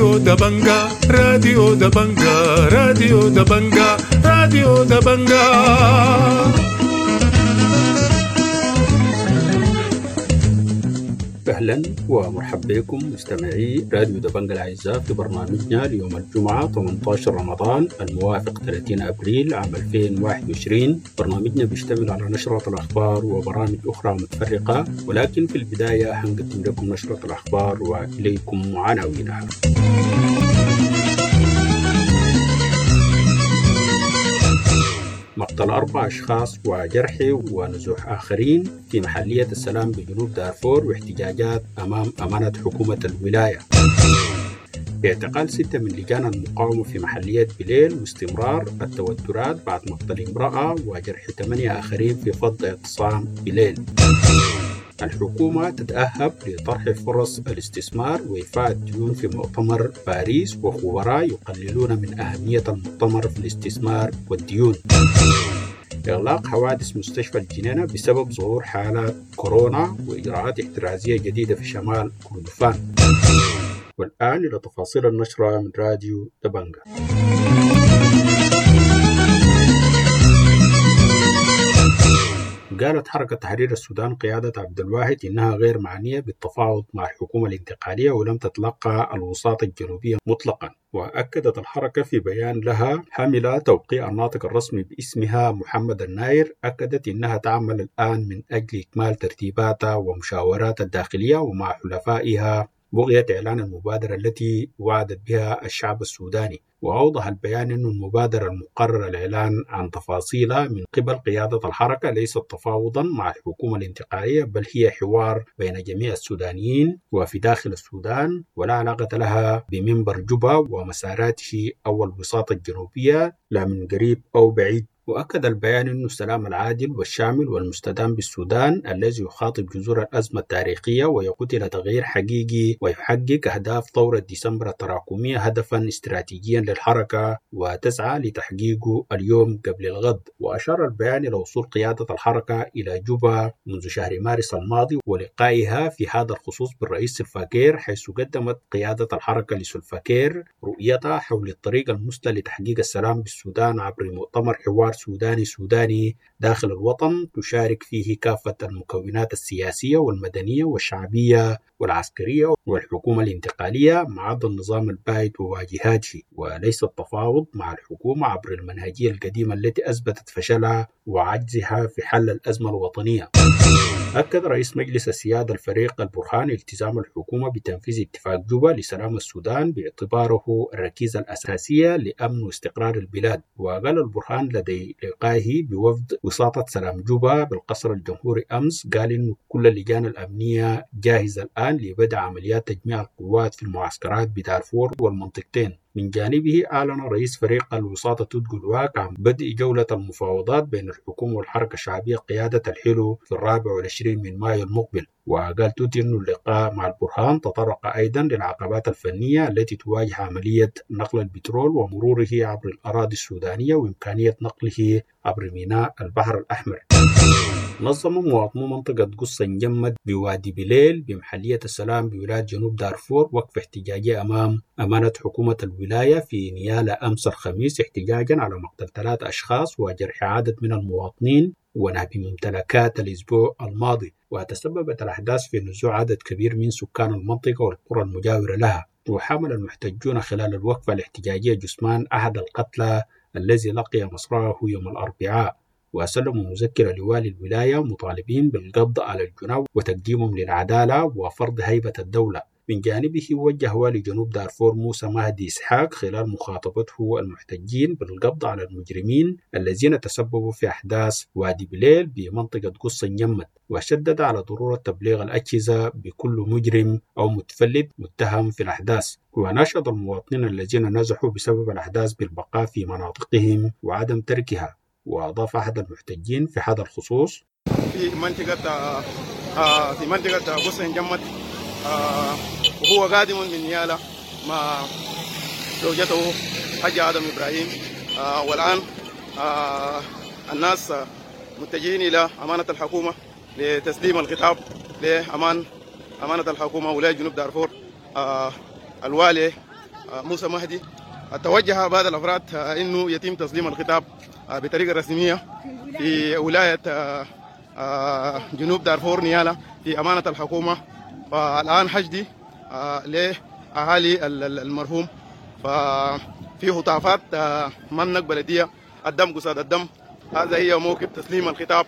راديو دبنجا راديو دبنجا راديو دبنجا راديو دبنجا. أهلا ومرحبا بكم مستمعي راديو دبنجا الأعزاء في برنامجنا ليوم الجمعة 18 رمضان الموافق 30 أبريل عام 2021. برنامجنا بيشتمل على نشرة الأخبار وبرامج أخرى متفرقة، ولكن في البداية هنقدم لكم نشرة الأخبار وإليكم عناوينها. مقتل 4 أشخاص وجرح ونزوح آخرين في محلية السلام بجنوب دارفور واحتجاجات أمام أمانة حكومة الولاية. اعتقال 6 من لجان المقاومة في محلية بليل واستمرار التوترات بعد مقتل امرأة وجرح 8 آخرين في فض اعتصام بليل. الحكومة تتأهب لطرح فرص الاستثمار وإيفاء الديون في مؤتمر باريس، وخبراء يقللون من أهمية المؤتمر في الاستثمار والديون. إغلاق حوادث مستشفى الجنينة بسبب ظهور حالات كورونا وإجراءات احترازية جديدة في شمال كردفان. والآن إلى تفاصيل النشرة من راديو دبنجا. قالت حركة تحرير السودان قيادة عبد الواحد إنها غير معنية بالتفاوض مع الحكومة الانتقالية ولم تتلقى الوساطة الجنوبية مطلقا. وأكدت الحركة في بيان لها حاملة توقيع الناطق الرسمي باسمها محمد الناير، أكدت إنها تعمل الآن من أجل إكمال ترتيباتها ومشاوراتها الداخلية ومع حلفائها بغية إعلان المبادرة التي وعدت بها الشعب السوداني. وأوضح البيان أن المبادرة المقرر الإعلان عن تفاصيلها من قبل قيادة الحركة ليست تفاوضا مع الحكومة الانتقالية، بل هي حوار بين جميع السودانيين وفي داخل السودان، ولا علاقة لها بمنبر جوبا ومساراته أو الوساطة الجنوبية لا من قريب أو بعيد. وأكد البيان أن السلام العادل والشامل والمستدام بالسودان الذي يخاطب جذور الأزمة التاريخية ويقود إلى تغيير حقيقي ويحقق أهداف ثورة ديسمبر التراكمية هدفا استراتيجيا للحركة وتسعى لتحقيقه اليوم قبل الغد. وأشار البيان إلى وصول قيادة الحركة إلى جوبا منذ شهر مارس الماضي ولقائها في هذا الخصوص بالرئيس سلفاكير، حيث قدمت قيادة الحركة لسلفاكير رؤيتها حول الطريق المثلى لتحقيق السلام بالسودان عبر مؤتمر حوار سوداني داخل الوطن تشارك فيه كافة المكونات السياسية والمدنية والشعبية والعسكرية والحكومة الانتقالية مع عض النظام البائد وواجهاته، وليس التفاوض مع الحكومة عبر المنهجية القديمة التي أثبتت فشلها وعجزها في حل الأزمة الوطنية. أكد رئيس مجلس السيادة الفريق البرهان التزام الحكومة بتنفيذ اتفاق جوبا لسلام السودان باعتباره الركيزة الأساسية لأمن واستقرار البلاد. وقال البرهان لدي لقائه بوفد وساطة سلام جوبا بالقصر الجمهوري أمس، قال إن كل اللجان الأمنية جاهزة الآن لبدء عمليات تجميع القوات في المعسكرات بدارفور والمنطقتين. من جانبه أعلن رئيس فريق الوساطة تودجو الواك عن بدء جولة المفاوضات بين الحكومة والحركة الشعبية قيادة الحلو في 24 من مايو المقبل. وقال توتي أن اللقاء مع البرهان تطرق أيضا للعقبات الفنية التي تواجه عملية نقل البترول ومروره عبر الأراضي السودانية وإمكانية نقله عبر ميناء البحر الأحمر. نظم مواطنو منطقة قصة نجمد بوادي بليل بمحلية السلام بولاية جنوب دارفور وقف احتجاجي أمام أمانة حكومة الولاية في نيالة أمس الخميس، احتجاجا على مقتل 3 أشخاص وجرح عدد من المواطنين ونهب ممتلكات الأسبوع الماضي. وتسببت الأحداث في نزوع عدد كبير من سكان المنطقة والقرى المجاورة لها. وحمل المحتجون خلال الوقفة الاحتجاجية جثمان أحد القتلى الذي لقي مصرعه يوم الأربعاء، وسلموا مذكرة لوالي الولاية مطالبين بالقبض على الجناة وتقديمهم للعدالة وفرض هيبة الدولة. من جانبه وجه والي جنوب دارفور موسى مهدي إسحاق خلال مخاطبته المحتجين بالقبض على المجرمين الذين تسببوا في أحداث وادي بليل بمنطقة قصة نجمد، وشدد على ضرورة تبليغ الأجهزة بكل مجرم أو متفلت متهم في الأحداث. وناشد المواطنين الذين نزحوا بسبب الأحداث بالبقاء في مناطقهم وعدم تركها. وأضاف أحد المحتجين في هذا الخصوص: في منطقة قصة نجمد، وهو قادم من نيالة مع زوجته حاج آدم إبراهيم، والآن الناس متجهين إلى أمانة الحكومة لتسليم الخطاب لأمانة الحكومة ولاية جنوب دارفور. الوالي موسى مهدي. توجه بعض الأفراد أنه يتم تسليم الخطاب بطريقة رسمية في ولاية جنوب دارفور نيالا في أمانة الحكومة. فالآن حشدي لأهالي المرحوم، ففي هتافات منك بلدية الدم قصاد الدم. هذا هي موقف تسليم الخطاب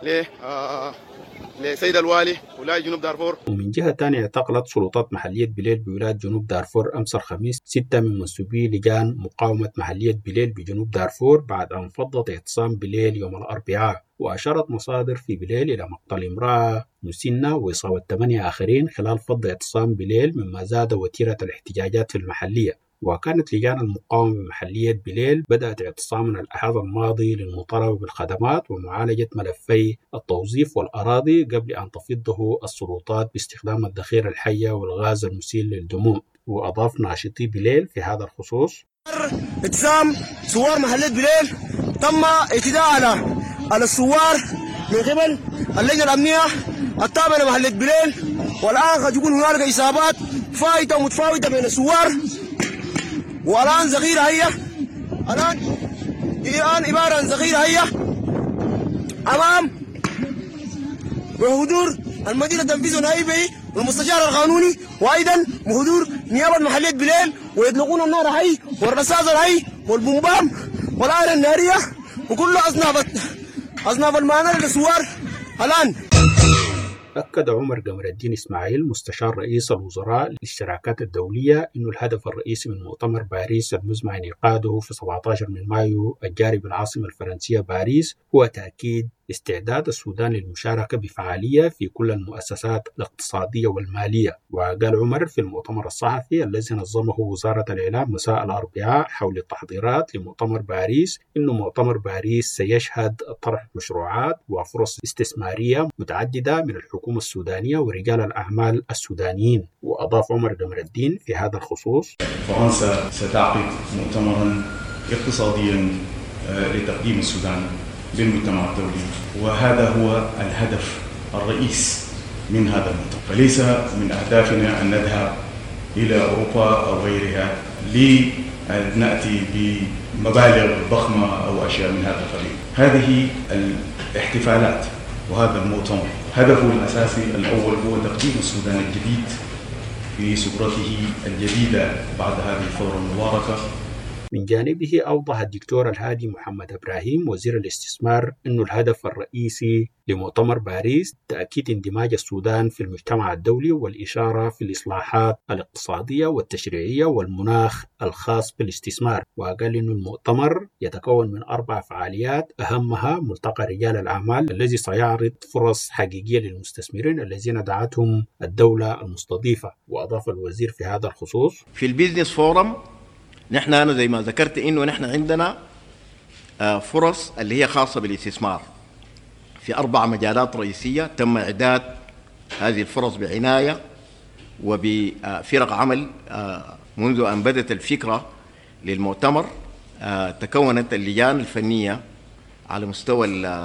لسيد الوالي ولاية جنوب دارفور. ومن جهة تانية اعتقلت سلطات محلية بليل بولاية جنوب دارفور أمس الخميس 6 من منسوبي لجان مقاومة محلية بليل بجنوب دارفور بعد أن فضت اعتصام بليل يوم الأربعاء. وأشارت مصادر في بليل إلى مقتل امرأة مسنة وإصابة 8 آخرين خلال فض اعتصام بليل، مما زاد وتيرة الاحتجاجات في المحلية. وكانت لجان المقاومة بمحلية بليل بدأت اعتصامنا الأحد الماضي للمطالبة بالخدمات ومعالجة ملفي التوظيف والأراضي قبل أن تفضه السلطات باستخدام الذخيرة الحية والغاز المسيل للدموع. وأضاف ناشطي بليل في هذا الخصوص: اعتصام ثوار محلية بليل تم اعتداء على الثوار من قبل اللجنة الأمنية التابعة لمحلية بليل، والآن قد يكون هنالك إصابات فائتة ومتفاوتة بين الثوار. والآن ذخيرة هي الآن عبارة عن ذخيرة هي أمام بحضور المدير التنفيذي والنائبي والمستشار القانوني، وأيضا بحضور نيابة محلية بليل، ويطلقون النار حي والرصاص الحي والبومبام والآلة النارية وكل أصناف المعاناة للثوار. الآن أكد عمر قمر الدين إسماعيل مستشار رئيس الوزراء للشراكات الدولية أن الهدف الرئيسي من مؤتمر باريس المزمع انعقاده في 17 من مايو الجاري بالعاصمة الفرنسية باريس هو تأكيد استعداد السودان للمشاركة بفعالية في كل المؤسسات الاقتصادية والمالية. وقال عمر في المؤتمر الصحفي الذي نظمه وزارة الإعلام مساء الأربعاء حول التحضيرات لمؤتمر باريس إن مؤتمر باريس سيشهد طرح مشروعات وفرص استثمارية متعددة من الحكومة السودانية ورجال الأعمال السودانيين. وأضاف عمر قمر الدين في هذا الخصوص: فرنسا ستعقد مؤتمرا اقتصاديا لتقديم السودان للمجتمع الدولي، وهذا هو الهدف الرئيس من هذا المؤتمر. فليس من أهدافنا أن نذهب إلى أوروبا أو غيرها لنأتي بمبالغ ضخمة أو أشياء من هذا القبيل. هذه الاحتفالات وهذا المؤتمر هدفه الأساسي الأول هو تقديم السودان الجديد في صورته الجديدة بعد هذه الثورة المباركة. من جانبه أوضح الدكتور الهادي محمد إبراهيم وزير الاستثمار أن الهدف الرئيسي لمؤتمر باريس تأكيد اندماج السودان في المجتمع الدولي والإشارة في الإصلاحات الاقتصادية والتشريعية والمناخ الخاص بالاستثمار. وقال أن المؤتمر يتكون من 4 فعاليات أهمها ملتقى رجال الأعمال الذي سيعرض فرص حقيقية للمستثمرين الذين دعتهم الدولة المستضيفة. وأضاف الوزير في هذا الخصوص: في البيزنس فورم أنا زي ما ذكرت إنه نحن عندنا فرص اللي هي خاصة بالاستثمار في 4 مجالات رئيسية. تم إعداد هذه الفرص بعناية وبفرق عمل منذ أن بدأت الفكرة للمؤتمر. تكونت اللجان الفنية على مستوى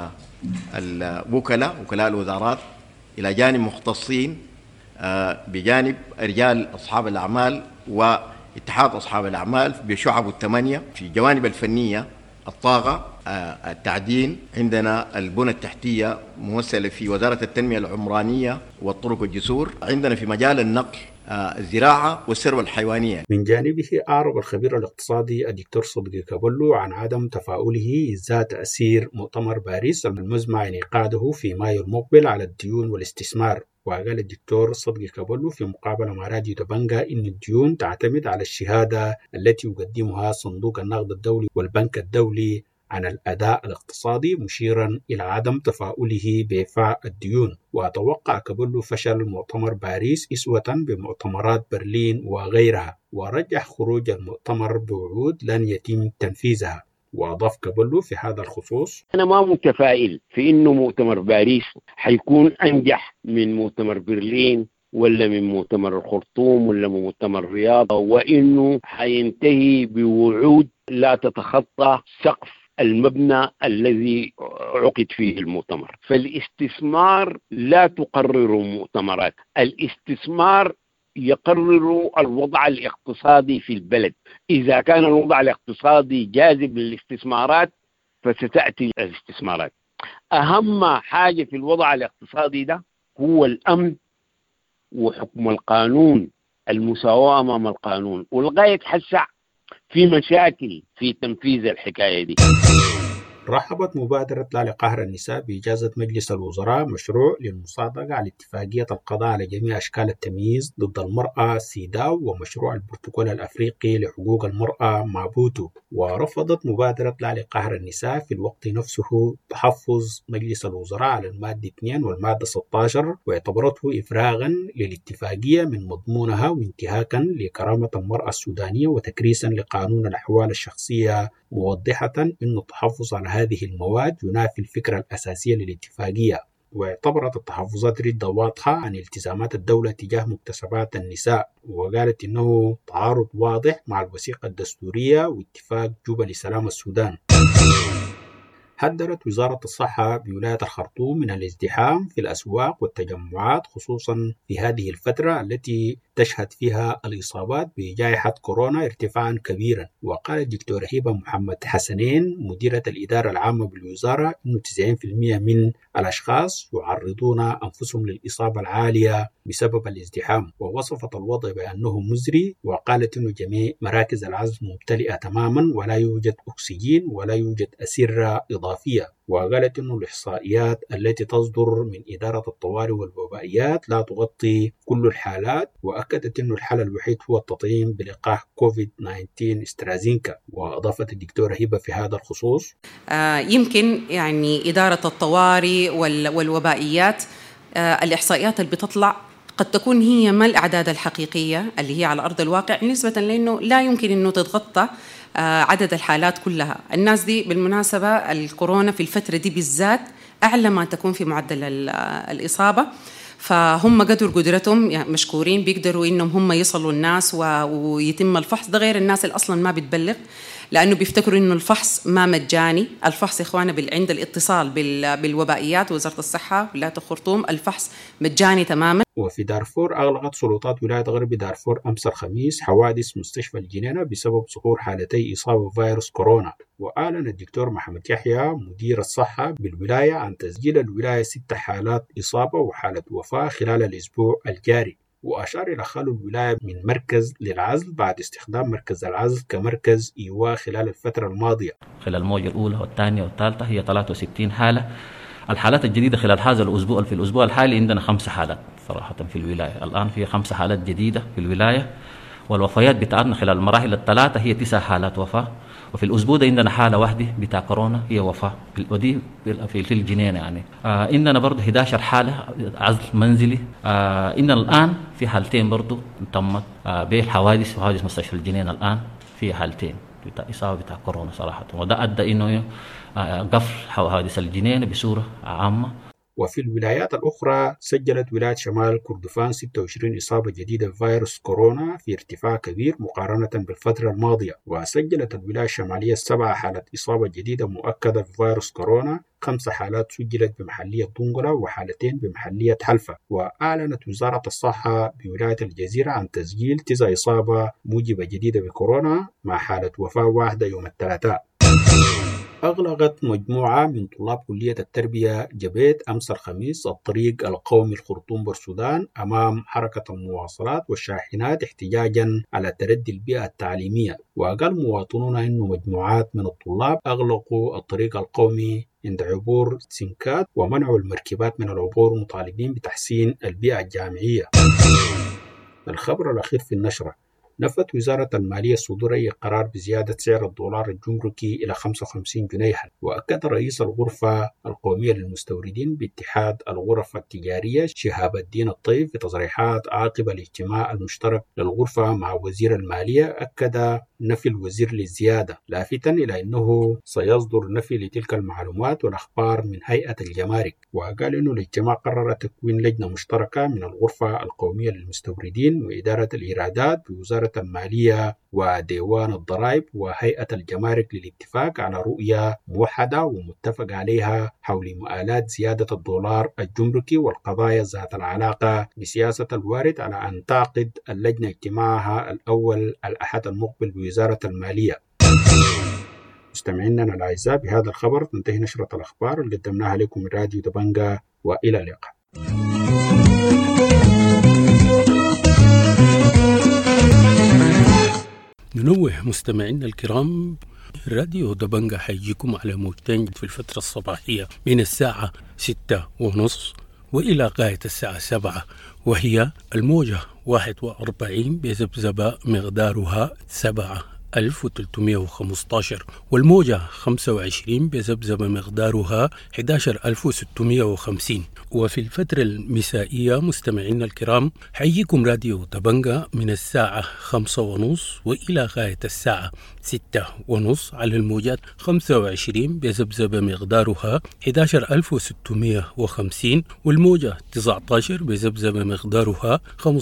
وكلاء الوزارات إلى جانب مختصين بجانب رجال أصحاب الأعمال واتحاد أصحاب الأعمال بشعبه 8. في الجوانب الفنية الطاقة، التعدين، عندنا البنى التحتية ممثلة في وزارة التنمية العمرانية والطرق والجسور، عندنا في مجال النقل الزراعة والثروة الحيوانية. من جانبه أعرب الخبير الاقتصادي الدكتور صدقي كابولو عن عدم تفاؤله إزاء تأثير مؤتمر باريس المزمع انعقاده في مايو المقبل على الديون والاستثمار. وقال الدكتور صدقي كابولو في مقابلة مع راديو دبنجا إن الديون تعتمد على الشهادة التي يقدمها صندوق النقد الدولي والبنك الدولي عن الأداء الاقتصادي، مشيرا إلى عدم تفاؤله بإيفاء الديون. وأتوقع كابولو فشل مؤتمر باريس أسوة بمؤتمرات برلين وغيرها، ورجح خروج المؤتمر بوعود لن يتم تنفيذها. وأضاف كابولو في هذا الخصوص: أنا ما متفائل في إنه مؤتمر باريس حيكون أنجح من مؤتمر برلين ولا من مؤتمر الخرطوم ولا من مؤتمر الرياض، وإنه حينتهي بوعود لا تتخطى سقف المبنى الذي عقد فيه المؤتمر. فالاستثمار لا تقرر مؤتمرات، الاستثمار يقرروا الوضع الاقتصادي في البلد. إذا كان الوضع الاقتصادي جاذب للاستثمارات فستأتي الاستثمارات. أهم حاجة في الوضع الاقتصادي ده هو الأمن وحكم القانون، المساواة أمام القانون، ولغاية هسه في مشاكل في تنفيذ الحكاية دي. رحبت مبادرة لا لقهر النساء بإجازة مجلس الوزراء مشروع للمصادقة على اتفاقية القضاء على جميع أشكال التمييز ضد المرأة سيداو ومشروع البروتوكول الأفريقي لحقوق المرأة مابوتو. ورفضت مبادرة لا لقهر النساء في الوقت نفسه تحفظ مجلس الوزراء على المادة 2 والمادة 16 واعتبرته إفراغا للاتفاقية من مضمونها وانتهاكا لكرامة المرأة السودانية وتكريسا لقانون الأحوال الشخصية، موضحة أن التحفظ على هذه المواد ينافي الفكرة الأساسية للاتفاقية. واعتبرت التحفظات ردة واضحة عن التزامات الدولة تجاه مكتسبات النساء، وقالت إنه تعارض واضح مع الوثيقة الدستورية واتفاق جوبا لسلام السودان. حذرت وزارة الصحة بولاية الخرطوم من الازدحام في الأسواق والتجمعات خصوصا في هذه الفترة التي تشهد فيها الإصابات بجائحة كورونا ارتفاعا كبيرا. وقالت الدكتورة هبة محمد حسنين مديرة الإدارة العامة بالوزارة أنه 90% من الأشخاص يعرضون أنفسهم للإصابة العالية بسبب الازدحام، ووصفت الوضع بأنه مزري، وقالت أنه جميع مراكز العزل ممتلئة تماما ولا يوجد أكسجين ولا يوجد أسرة إضافية. وقالت أنه الإحصائيات التي تصدر من إدارة الطوارئ والوبائيات لا تغطي كل الحالات، وأكدت أنه الحل الوحيد هو التطعيم بلقاح كوفيد-19 استرازينكا. وأضافت الدكتورة هبة في هذا الخصوص يمكن يعني إدارة الطوارئ والوبائيات الإحصائيات اللي بتطلع قد تكون هي ما الأعداد الحقيقية اللي هي على أرض الواقع، نسبة لأنه لا يمكن أنه تتغطى عدد الحالات كلها. الناس دي بالمناسبة الكورونا في الفترة دي بالذات أعلى ما تكون في معدل الإصابة، فهم قدرتهم يعني مشكورين بيقدروا إنهم هم يصلوا الناس ويتم الفحص. ده غير الناس اللي أصلاً ما بتبلغ لأنه بيفتكروا إنه الفحص ما مجاني. الفحص إخوانا عند الاتصال بالوبائيات وزارة الصحة ولاية الخرطوم الفحص مجاني تماماً. وفي دارفور أغلقت سلطات ولاية غرب دارفور أمس الخميس حوادث مستشفى الجنينة بسبب ظهور حالتي إصابة بفيروس كورونا. وأعلن الدكتور محمد يحيى مدير الصحة بالولاية عن تسجيل الولاية 6 حالات إصابة وحالة وفاة خلال الأسبوع الجاري. وأشار إلى خلو الولاية من مركز للعزل بعد استخدام مركز العزل كمركز إيواء خلال الفترة الماضية. خلال الموجة الأولى والثانية والثالثة هي 63 حالة. الحالات الجديدة خلال هذا الأسبوع في الأسبوع الحالي عندنا 5 حالات صراحة في الولاية. الآن في 5 حالات جديدة في الولاية، والوفيات بتاعتنا خلال المراحل الثلاثة هي 9 حالات وفاة. وفي الأسبوع ده عندنا حالة واحدة بتاع كورونا هي وفاة، ودي في الجنينة يعني. عندنا برضه 11 حالة عزل منزلي. عندنا الآن في حالتين برضه تمت بحوادث وحوادث مستشفى الجنينة. الآن في حالتين بتاع إصابة بتاع كورونا صراحة، وده أدى إنه قفل حوادث الجنينة بصورة عامة. وفي الولايات الأخرى سجلت ولاية شمال كردفان 26 إصابة جديدة بفيروس كورونا في ارتفاع كبير مقارنة بالفترة الماضية. وسجلت الولاية الشمالية 7 حالات إصابة جديدة مؤكدة بفيروس كورونا، 5 حالات سجلت بمحلية دونغلا وحالتين بمحلية حلفة. وأعلنت وزارة الصحة بولاية الجزيرة عن تسجيل 9 إصابة موجبة جديدة بكورونا مع حالة وفاة واحدة يوم الثلاثاء. أغلقت مجموعة من طلاب كلية التربية جبيت أمس الخميس الطريق القومي الخرطوم بالسودان أمام حركة المواصلات والشاحنات احتجاجا على تردي البيئة التعليمية. وقال مواطنون أن مجموعات من الطلاب أغلقوا الطريق القومي عند عبور سنكات ومنعوا المركبات من العبور مطالبين بتحسين البيئة الجامعية. الخبر الأخير في النشرة: نفت وزارة المالية صدور أي قرار بزيادة سعر الدولار الجمركي إلى 55 جنيها. وأكد رئيس الغرفة القومية للمستوردين باتحاد الغرف التجارية شهاب الدين الطيب في تصريحات عقب الاجتماع المشترك للغرفة مع وزير المالية، أكد نفي الوزير للزيادة، لافتا إلى أنه سيصدر نفي لتلك المعلومات والأخبار من هيئة الجمارك. وقال أنه الاجتماع قرر تكوين لجنة مشتركة من الغرفة القومية للمستوردين وإدارة الإيرادات بوزارة المالية وديوان الضرائب وهيئة الجمارك للاتفاق على رؤية موحدة ومتفق عليها حول مؤالات زيادة الدولار الجمركي والقضايا ذات العلاقة بسياسة الوارد، على أن تعقد اللجنة اجتماعها الأول الأحد المقبل بوزارة المالية. مستمعينا الأعزاء، بهذا الخبر تنتهي نشرة الأخبار اللي قدمناها لكم من راديو دبنجة، وإلى اللقاء. ننوه مستمعينا الكرام، راديو دبنجة حيجيكم على موجتين في الفترة الصباحية من الساعة 6:30 وإلى غاية الساعة 7، وهي الموجة 41 بذبذبة مقدارها 7315، والموجة 25 بذبذبة مقدارها 11650. وفي الفترة المسائية مستمعينا الكرام حييكم راديو دبنجة من الساعة 5:30 وإلى غاية الساعة 6:30 على الموجات 25 بذبذبة مقدارها 11650، والموجة 19 بذبذبة مقدارها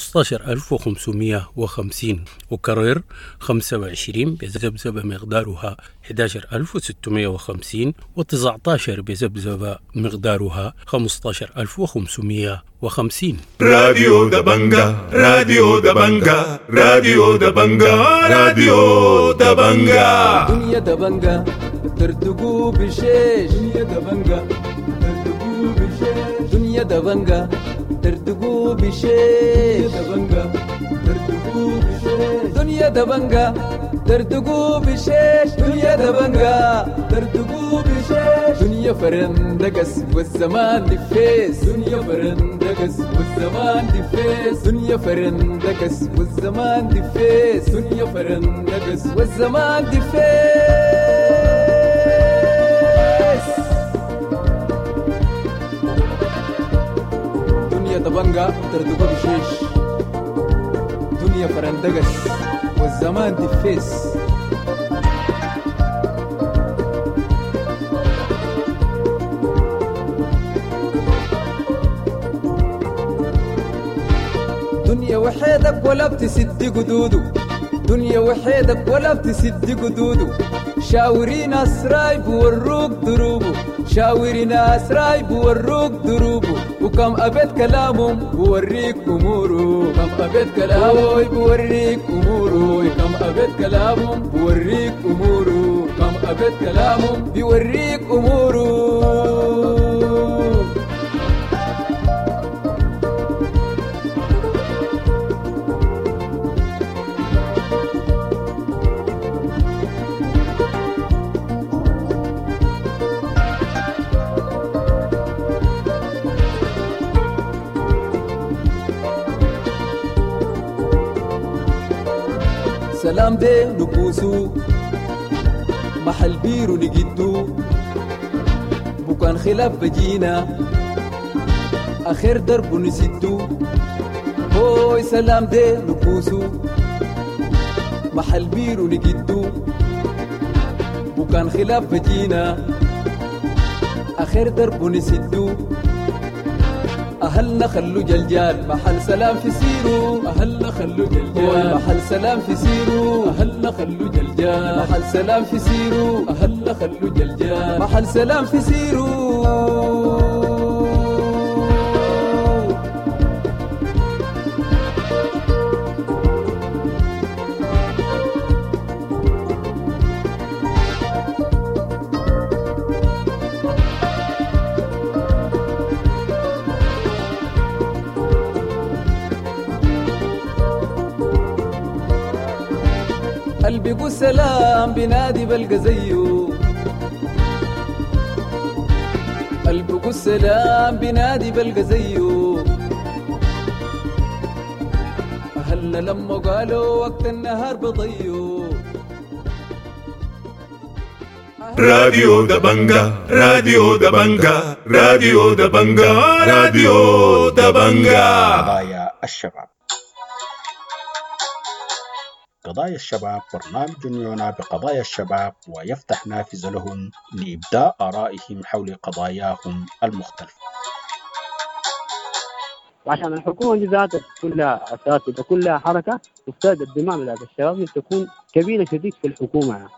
15550، وكرر 25 بذبذبة مقدارها 11650 و19 بذبذبة مقدارها 15550. راديو دبنجة، راديو دبنجة، راديو دبنجة، راديو دبنجة. دنيا دبنجة ترتقو بشيش، دنيا دبنجة ترتقو بشيش، دنيا دبنجة ترتقو بشيش، دبنجة ترتقو بشيش، دنيا دبنجة ترتقو بشيش، دنيا دبنجة ترتقو بشيش، دنيا فرندقس والزمان دفيس، دنيا فرندقس والزمان دفيس، دنيا فرندقس والزمان دفيس، دنيا فرندقس والزمان دفيس، دنيا دبنجة ترتقو بشيش، دنيا فرندقس والزمان دفيس. دنيا وحيدك ولا بتسد قدودو، دنيا وحيدك ولا بتسد قدودو، شاوري ناس راي بوروك دروبو، شاوري ناس راي بوروك دروبو، وكم أبيت كلامهم بوريك أمورو، كم أبيت كلامهم بوريك أمورو، كم أبيت كلامهم بوريك أمورو، كم أبيت كلامهم بوريك أمورو. سلام دي نبوسو محل بيرو نجدو، بكان خلاف بجينا آخر درب نسدو، هوي سلام دي نبوسو محل بيرو نجدو، بكان خلاف بجينا آخر درب نسدو، أهلنا خلو جلجال محل سلام في سيرو، أهلنا خلو جلجال محل سلام في سيرو، أهلنا خلو جلجال محل سلام في سيرو، أهلنا خلو جلجال محل سلام في سيرو. قلبي قو سلام بنادي بلقى زيه، قلبي قو سلام بنادي بلقى زيه، أهلنا لما قالوا وقت النهار بضيو. راديو دبنجة، راديو دبنجة، راديو دبنجة، راديو دبنجة. قضايا الشباب. قضايا الشباب برنامج يعنى بقضايا الشباب ويفتح نافذة لهم لإبداء آرائهم حول قضاياهم المختلفة. وعشان الحكومة دي ذاتها كلها أساس وتكون لها حركة تفتاد الدماء بتاعت الشباب تكون كبيرة شديد في الحكومة يعني.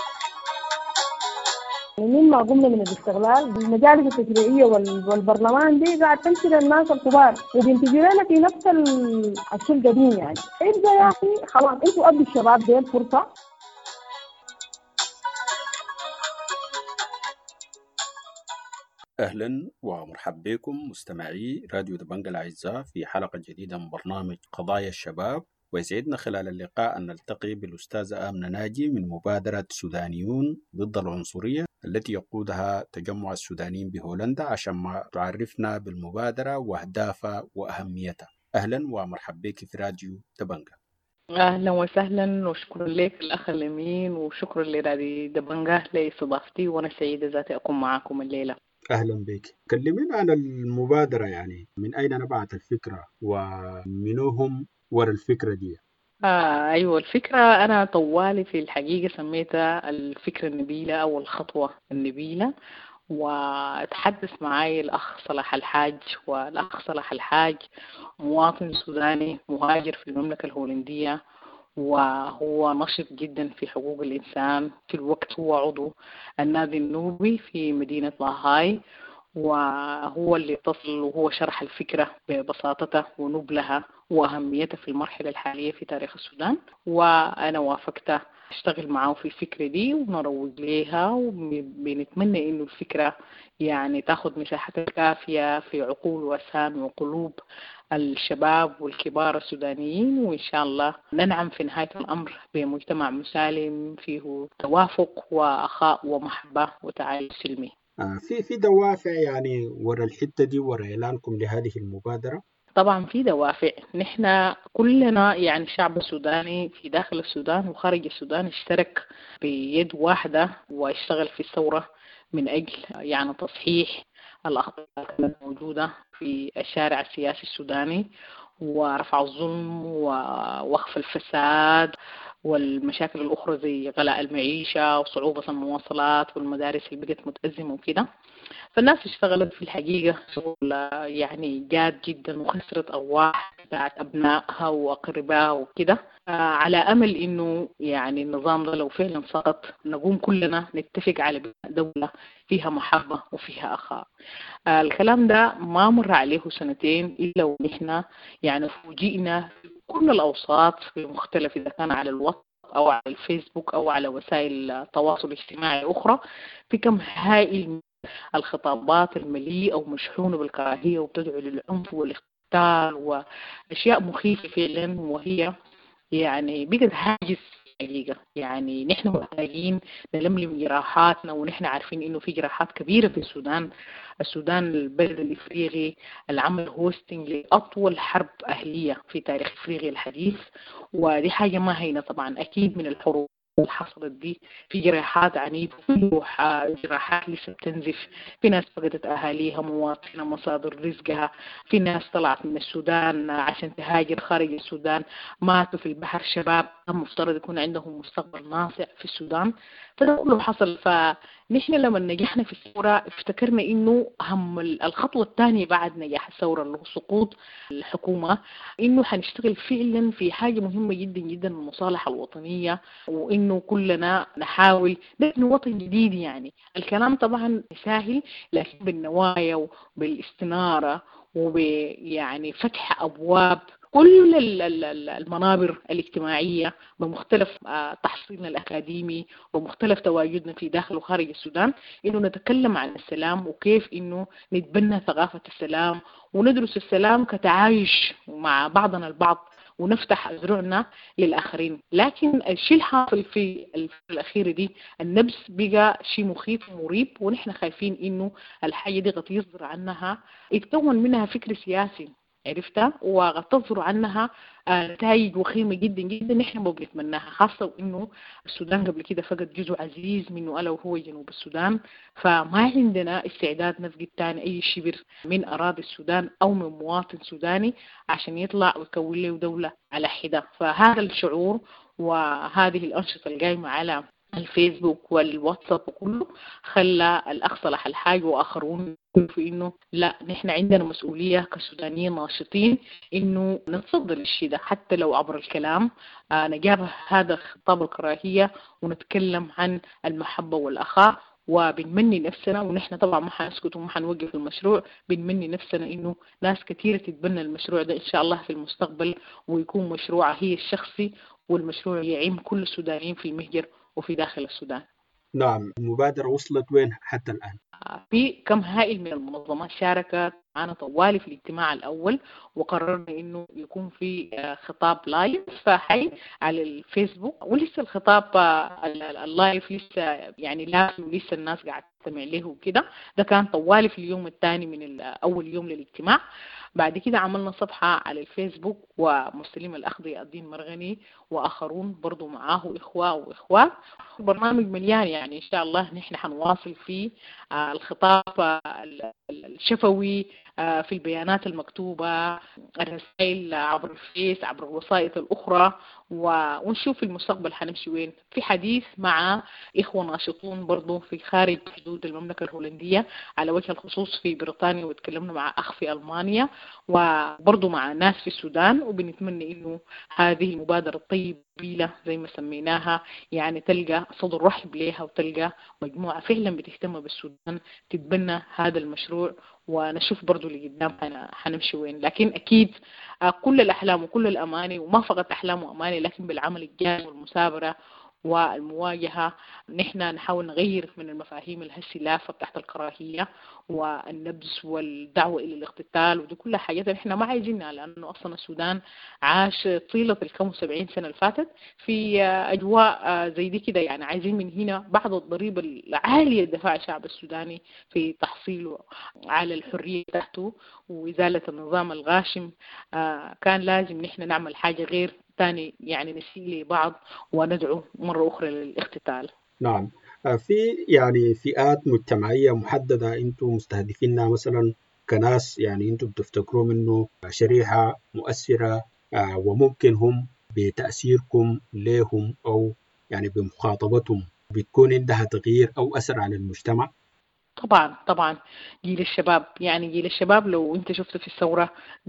من ما قمنا من الاستغلال بالمجالس التشريعية والبرلمان دي قاعد تمشي للناس الكبار وبينتجوا لنا في نفس الشيء القديم يعني. إبدا يا أخي خلاص أنتوا أدوا الشباب دي الفرصة. أهلا ومرحبا بكم مستمعي راديو دبنجة الأعزاء في حلقة جديدة من برنامج قضايا الشباب. ويسعدنا خلال اللقاء أن نلتقي بالأستاذة آمنة ناجي من مبادرة سودانيون ضد العنصرية التي يقودها تجمع السودانيين بهولندا عشان ما تعرفنا بالمبادرة وأهدافها وأهميتها. أهلا ومرحبا بك في راديو دبنجة. أهلا وسهلا وشكرا لك الأخ الأمين وشكرا لراديو دبنجة لاستضافتي وأنا سعيدة ذاتي أكون معكم الليلة. أهلا بك. كلمينا عن المبادرة يعني من أين نبعت الفكرة ومنهم ورا الفكرة دي؟ أيوة الفكرة أنا طوالي في الحقيقة سميتها الفكرة النبيلة أو الخطوة النبيلة، وتحدث معي الأخ صلاح الحاج. والأخ صلاح الحاج مواطن سوداني مهاجر في المملكة الهولندية، وهو نشط جدا في حقوق الإنسان. في الوقت هو عضو النادي النوبي في مدينة لاهاي، وهو اللي اتصل وهو شرح الفكرة ببساطتها ونبلها وأهميتها في المرحلة الحالية في تاريخ السودان، وأنا وافقت أشتغل معه في الفكرة دي ونروج ليها، وبنتمنى إنه الفكرة يعني تاخد مساحتها الكافية في عقول وأذهان وقلوب الشباب والكبار السودانيين، وإن شاء الله ننعم في نهاية الأمر بمجتمع مسالم فيه توافق وأخاء ومحبة وتعايش سلمي. في دوافع يعني ورا الحتة دي ورا إعلانكم لهذه المبادرة؟ طبعا في دوافع. نحن كلنا يعني الشعب السوداني في داخل السودان وخارج السودان اشترك بيد واحدة واشتغل في الثورة من أجل يعني تصحيح الأخطاء الموجودة في الشارع السياسي السوداني ورفع الظلم ووقف الفساد والمشاكل الأخرى زي غلاء المعيشة وصعوبة المواصلات والمدارس اللي بقت متأزمة وكده. فالناس اشتغلت في الحقيقة شغل يعني جاد جدا وخسرت أرواح بتاعت أبنائها وأقربائها وكده، على أمل إنه يعني النظام ده لو فعلا سقط نقوم كلنا نتفق على بناء دولة فيها محبة وفيها أخاء. الكلام ده ما مر عليه سنتين إلا ونحن يعني فوجئنا في كل الأوساط بمختلف إذا كان على الواتساب أو على الفيسبوك أو على وسائل التواصل الاجتماعي أخرى في كم هائل الخطابات المليئة ومشحونة بالكراهية وبتدعو للعنف والاقتتال وأشياء مخيفة فعلا، وهي يعني بقت هاجس حقيقة. يعني نحن محتاجين نلملم جراحاتنا، ونحن عارفين إنه في جراحات كبيرة في السودان البلد الإفريقي العمل هوستنج لأطول حرب أهلية في تاريخ إفريقيا الحديث، ودي حاجة ما هينة طبعا أكيد من الحروب اللي حصلت دي. في جراحات عنيفة، في جراحات لسه بتنزف، في ناس فقدت أهاليها مواطنة مصادر رزقها، في ناس طلعت من السودان عشان تهاجر خارج السودان ماتوا في البحر شباب كان مفترض يكون عندهم مستقبل ناصع في السودان. فده كله حصل. فنحن لما نجحنا في الثورة افتكرنا إنه أهم الخطوة الثانية بعد نجاح الثورة اللي هو سقوط الحكومة إنه حنشتغل فعلا في حاجة مهمة جدا جدا المصالحة الوطنية، وإنه كلنا نحاول نبني وطن جديد. يعني الكلام طبعا سهل لكن بالنوايا وبالاستنارة وبيعني فتح أبواب كل المنابر الاجتماعية بمختلف تحصيلنا الأكاديمي ومختلف تواجدنا في داخل وخارج السودان، إنه نتكلم عن السلام وكيف إنه نتبنى ثقافة السلام وندرس السلام كتعايش مع بعضنا البعض ونفتح أذرعنا للآخرين. لكن الشيء الحاصل في الأخيرة دي النبس بقى شيء مخيف ومريب، ونحن خايفين إنه الحاجة دي قد يصدر عنها يتكون منها فكر سياسي عرفتها وقد تصدر عنها نتائج وخيمة جدا جدا نحن ما بنتمناها، خاصة إنه السودان قبل كده فقد جزء عزيز منه ألا وهو جنوب السودان، فما عندنا استعداد نفقد تاني أي شبر من أراضي السودان أو من مواطن سوداني عشان يطلع ويكون له دولة على حدة. فهذا الشعور وهذه الأنشطة القائمة على الفيسبوك والواتساب وكله خلى الأخ صلاح الحاج وآخرون في إنه لا، نحن عندنا مسؤولية كسودانيين ناشطين إنه نتصدى للشيء ده، حتى لو عبر الكلام نجابه هذا خطاب الكراهية ونتكلم عن المحبة والأخاء، وبنمني نفسنا، ونحن طبعا ما حنسكت وما حنوقف المشروع، بنمني نفسنا إنه ناس كثيرة تتبنى المشروع ده إن شاء الله في المستقبل، ويكون مشروع هي الشخصي، والمشروع يعم كل السودانيين في المهجر وفي داخل السودان. نعم، المبادرة وصلت وين حتى الآن؟ في كم هائل من المنظمات شاركت معنا طوالي في الاجتماع الأول، وقررنا إنه يكون في خطاب لايف حي على الفيسبوك، ولسه الخطاب اللايف لسه يعني لسه الناس قاعدة تستمع له وكده. ده كان طوالي في اليوم الثاني من أول يوم للاجتماع. بعد كده عملنا صفحة على الفيسبوك، ومسلم الأخضي الدين مرغني وآخرون برضو معاه إخوة وإخوات. برنامج مليان يعني إن شاء الله نحن حنواصل فيه الخطاب الشفوي، في البيانات المكتوبة، الرسائل عبر الفيس، عبر الوسائط الأخرى، ونشوف في المستقبل حنمشي وين. في حديث مع إخوة ناشطون برضو في خارج حدود المملكة الهولندية على وجه الخصوص في بريطانيا، وتكلمنا مع أخ في ألمانيا، وبرضو مع ناس في السودان. وبنتمنى إنه هذه المبادرة الطيبة زي ما سميناها يعني تلقى صدر رحب لها، وتلقى مجموعة فعلا بتهتم بالسودان تتبنى هذا المشروع، ونشوف برضو لقدام حنمشي وين. لكن أكيد كل الأحلام وكل الأماني، وما فقط أحلام وأماني، لكن بالعمل الجاد والمثابرة والمواجهة نحن نحاول نغير من المفاهيم السلافة تحت الكراهية والنبذ والدعوة إلى الاقتتال، ودي كلها حاجات نحن ما عايزينها، لأنه أصلا السودان عاش طيلة الكم 70 سنة الفاتت في أجواء زي دي كده. يعني عايزين من هنا بعض الضريبة العالية دفع الشعب السوداني في تحصيله على الحرية تحته وإزالة النظام الغاشم. كان لازم نحن نعمل حاجة غير ثاني، يعني نسيء لبعض وندعو مرة أخرى للاقتتال. نعم، في يعني فئات مجتمعية محددة أنتم مستهدفينها مثلا كناس، يعني أنتم بتفتكروا منه شريحة مؤثرة وممكن هم بتأثيركم لهم أو يعني بمخاطبتهم بتكون عندها تغيير أو أثر على المجتمع؟ طبعا جيل الشباب، يعني جيل الشباب لو انت شفت في الثورة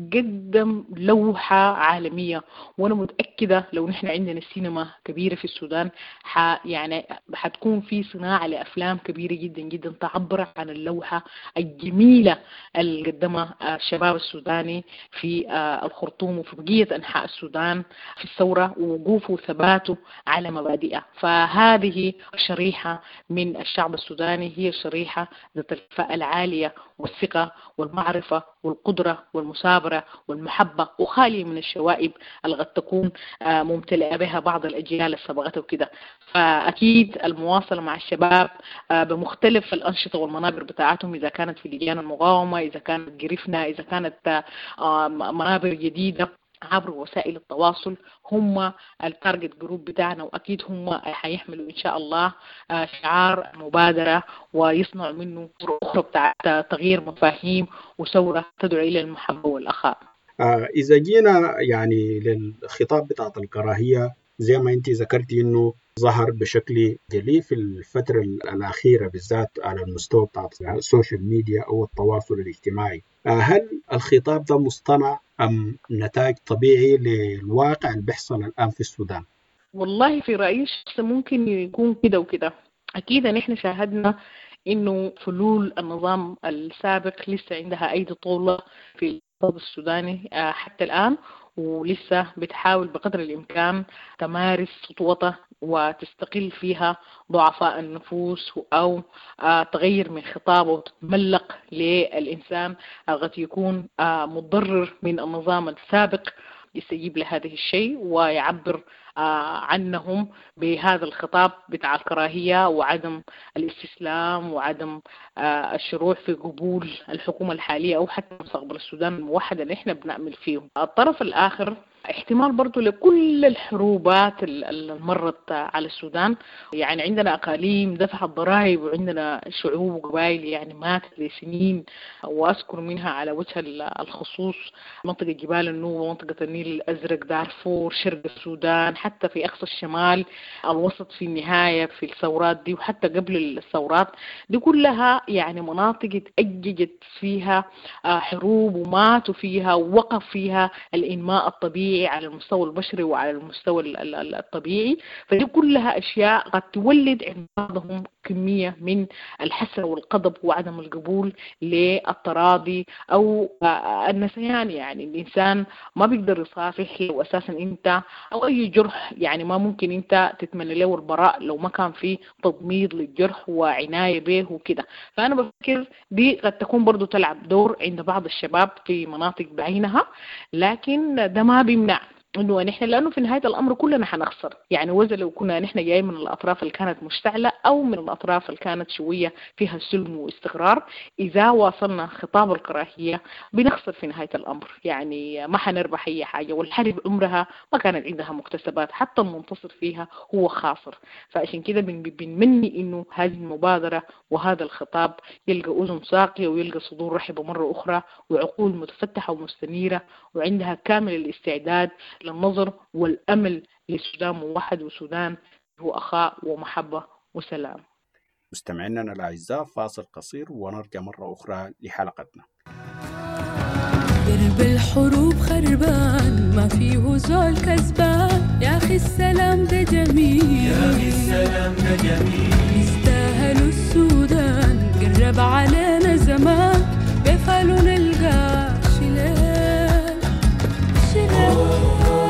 قدم لوحة عالمية، وانا متأكدة لو نحن عندنا سينما كبيرة في السودان يعني حتكون في صناعة لأفلام كبيرة جدا جدا تعبر عن اللوحة الجميلة اللي قدمها الشباب السوداني في الخرطوم وفي بقية أنحاء السودان في الثورة، ووقوفه وثباته على مبادئه. فهذه الشريحة من الشعب السوداني هي الشريحة ذات الكفاءة العالية والثقة والمعرفة والقدرة والمثابرة والمحبة، وخالية من الشوائب اللي قد تكون ممتلئة بها بعض الأجيال السابقة وكده. فأكيد المواصلة مع الشباب بمختلف الأنشطة والمنابر بتاعتهم، إذا كانت في لجان المقاومة، إذا كانت جريفنا، إذا كانت منابر جديدة عبر وسائل التواصل، هم التارجت جروب بتاعنا، وأكيد هم حيحملوا إن شاء الله شعار مبادرة ويصنعوا منه أخرى بتاع تغيير مفاهيم وثورة تدعو إلى المحبة والأخاء. إذا جينا يعني للخطاب بتاع الكراهية زي ما أنت ذكرتي إنه ظهر بشكل جلي في الفترة الأخيرة بالذات على المستوى بتاع السوشيال ميديا أو التواصل الاجتماعي، هل الخطاب ده مصطنع أم نتاج طبيعي للواقع اللي بيحصل الآن في السودان؟ والله في رأيي الشخصي ممكن يكون كده وكده. أكيد نحن شاهدنا إنه فلول النظام السابق لسه عندها أيدي طولة في الاقتصاد السوداني حتى الآن، ولسه بتحاول بقدر الإمكان تمارس سطوتها وتستقل فيها ضعفاء النفوس، أو تغير من خطابه وتتملق للإنسان قد يكون متضرر من النظام السابق يستجيب لهذه الشيء ويعبر عنهم بهذا الخطاب بتاع الكراهية وعدم الاستسلام وعدم الشروع في قبول الحكومة الحالية أو حتى مستقبل السودان الموحد اللي احنا بنعمل فيه. الطرف الآخر احتمال برضو لكل الحروبات اللي مرت على السودان، يعني عندنا أقاليم دفعت ضرائب، وعندنا شعوب وقبائل يعني ماتت لسنين، وأذكر منها على وجه الخصوص منطقة جبال النوبة، منطقة النيل الأزرق، دارفور، شرق السودان، حتى في أقصى الشمال الوسط في النهاية في الثورات دي وحتى قبل الثورات دي كلها يعني مناطق اتأججت فيها حروب وماتوا فيها ووقف فيها الإنماء الطبيعي على المستوى البشري وعلى المستوى الطبيعي. فدي كلها أشياء قد تولد عند بعضهم كمية من الحسرة والغضب وعدم القبول للتراضي أو النسيان. يعني الإنسان ما بيقدر يصافح لو أساسا أنت أو أي جرح يعني ما ممكن أنت تتمنى له البراء لو ما كان في تضميد للجرح وعناية به وكده. فأنا بفكر دي قد تكون برضو تلعب دور عند بعض الشباب في مناطق بعينها، لكن ده ما بيمنع انه نحن لانه في نهايه الامر كلنا حنخسر. يعني وإذا لو كنا نحن جاي من الاطراف اللي كانت مشتعله او من الاطراف اللي كانت شويه فيها سلم واستقرار، اذا واصلنا خطاب الكراهيه بنخسر في نهايه الامر. يعني ما حنربح اي حاجه، والحرب عمرها ما كانت عندها مكتسبات، حتى المنتصر فيها هو خاسر. فعشان كده بنمني انه هذه المبادره وهذا الخطاب يلقى اذن ساقيه ويلقى صدور رحبه مره اخرى وعقول متفتحه ومستنيره وعندها كامل الاستعداد للنظر والأمل للسودان موحد، وسودان هو أخاء ومحبة وسلام. مستمعينا الأعزاء، فاصل قصير ونرجع مرة أخرى لحلقتنا. درب الحروب خربان ما فيه زول كسبان، يا أخي السلام ده جميل، يا أخي السلام ده جميل، يستاهل السودان قرب علينا زمان، بفعلوا نلقى شلال شلال.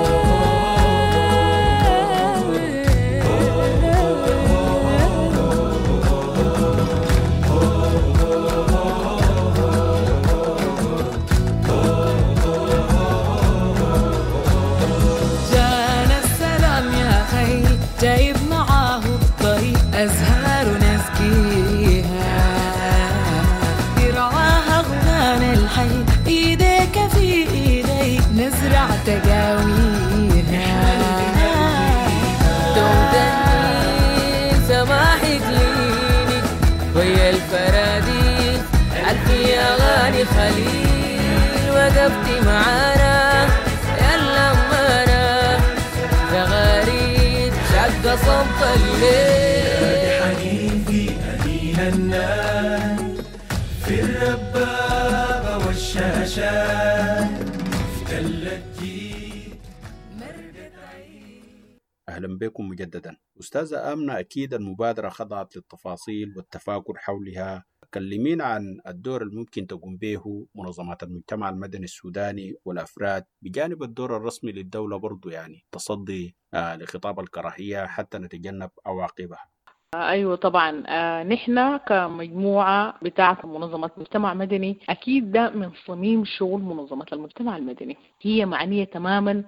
جايب معاه الطريق أزهار ونسقيها، يرعاها غنان الحي، إيديك في إيدي نزرع تقاويها، تودني سماح يقليني ويا الفراديس عالفي أغاني خليل، وقفتي معانا يلا أمانا زغاريد شق صمت الليل، حنين في أنين النار في الربابة والشاشات في تلتي أهلا بكم مجددا. أستاذة آمنة، أكيد المبادرة خضعت للتفاصيل والتفاكر حولها. كلمينا عن الدور الممكن تقوم به منظمات المجتمع المدني السوداني والأفراد بجانب الدور الرسمي للدولة برضو، يعني تصدي لخطاب الكراهية حتى نتجنب عواقبها. أيوة طبعا. نحن كمجموعة بتاعة منظمة مجتمع مدني أكيد ده من صميم شغل منظمة المجتمع المدني، هي معنية تماما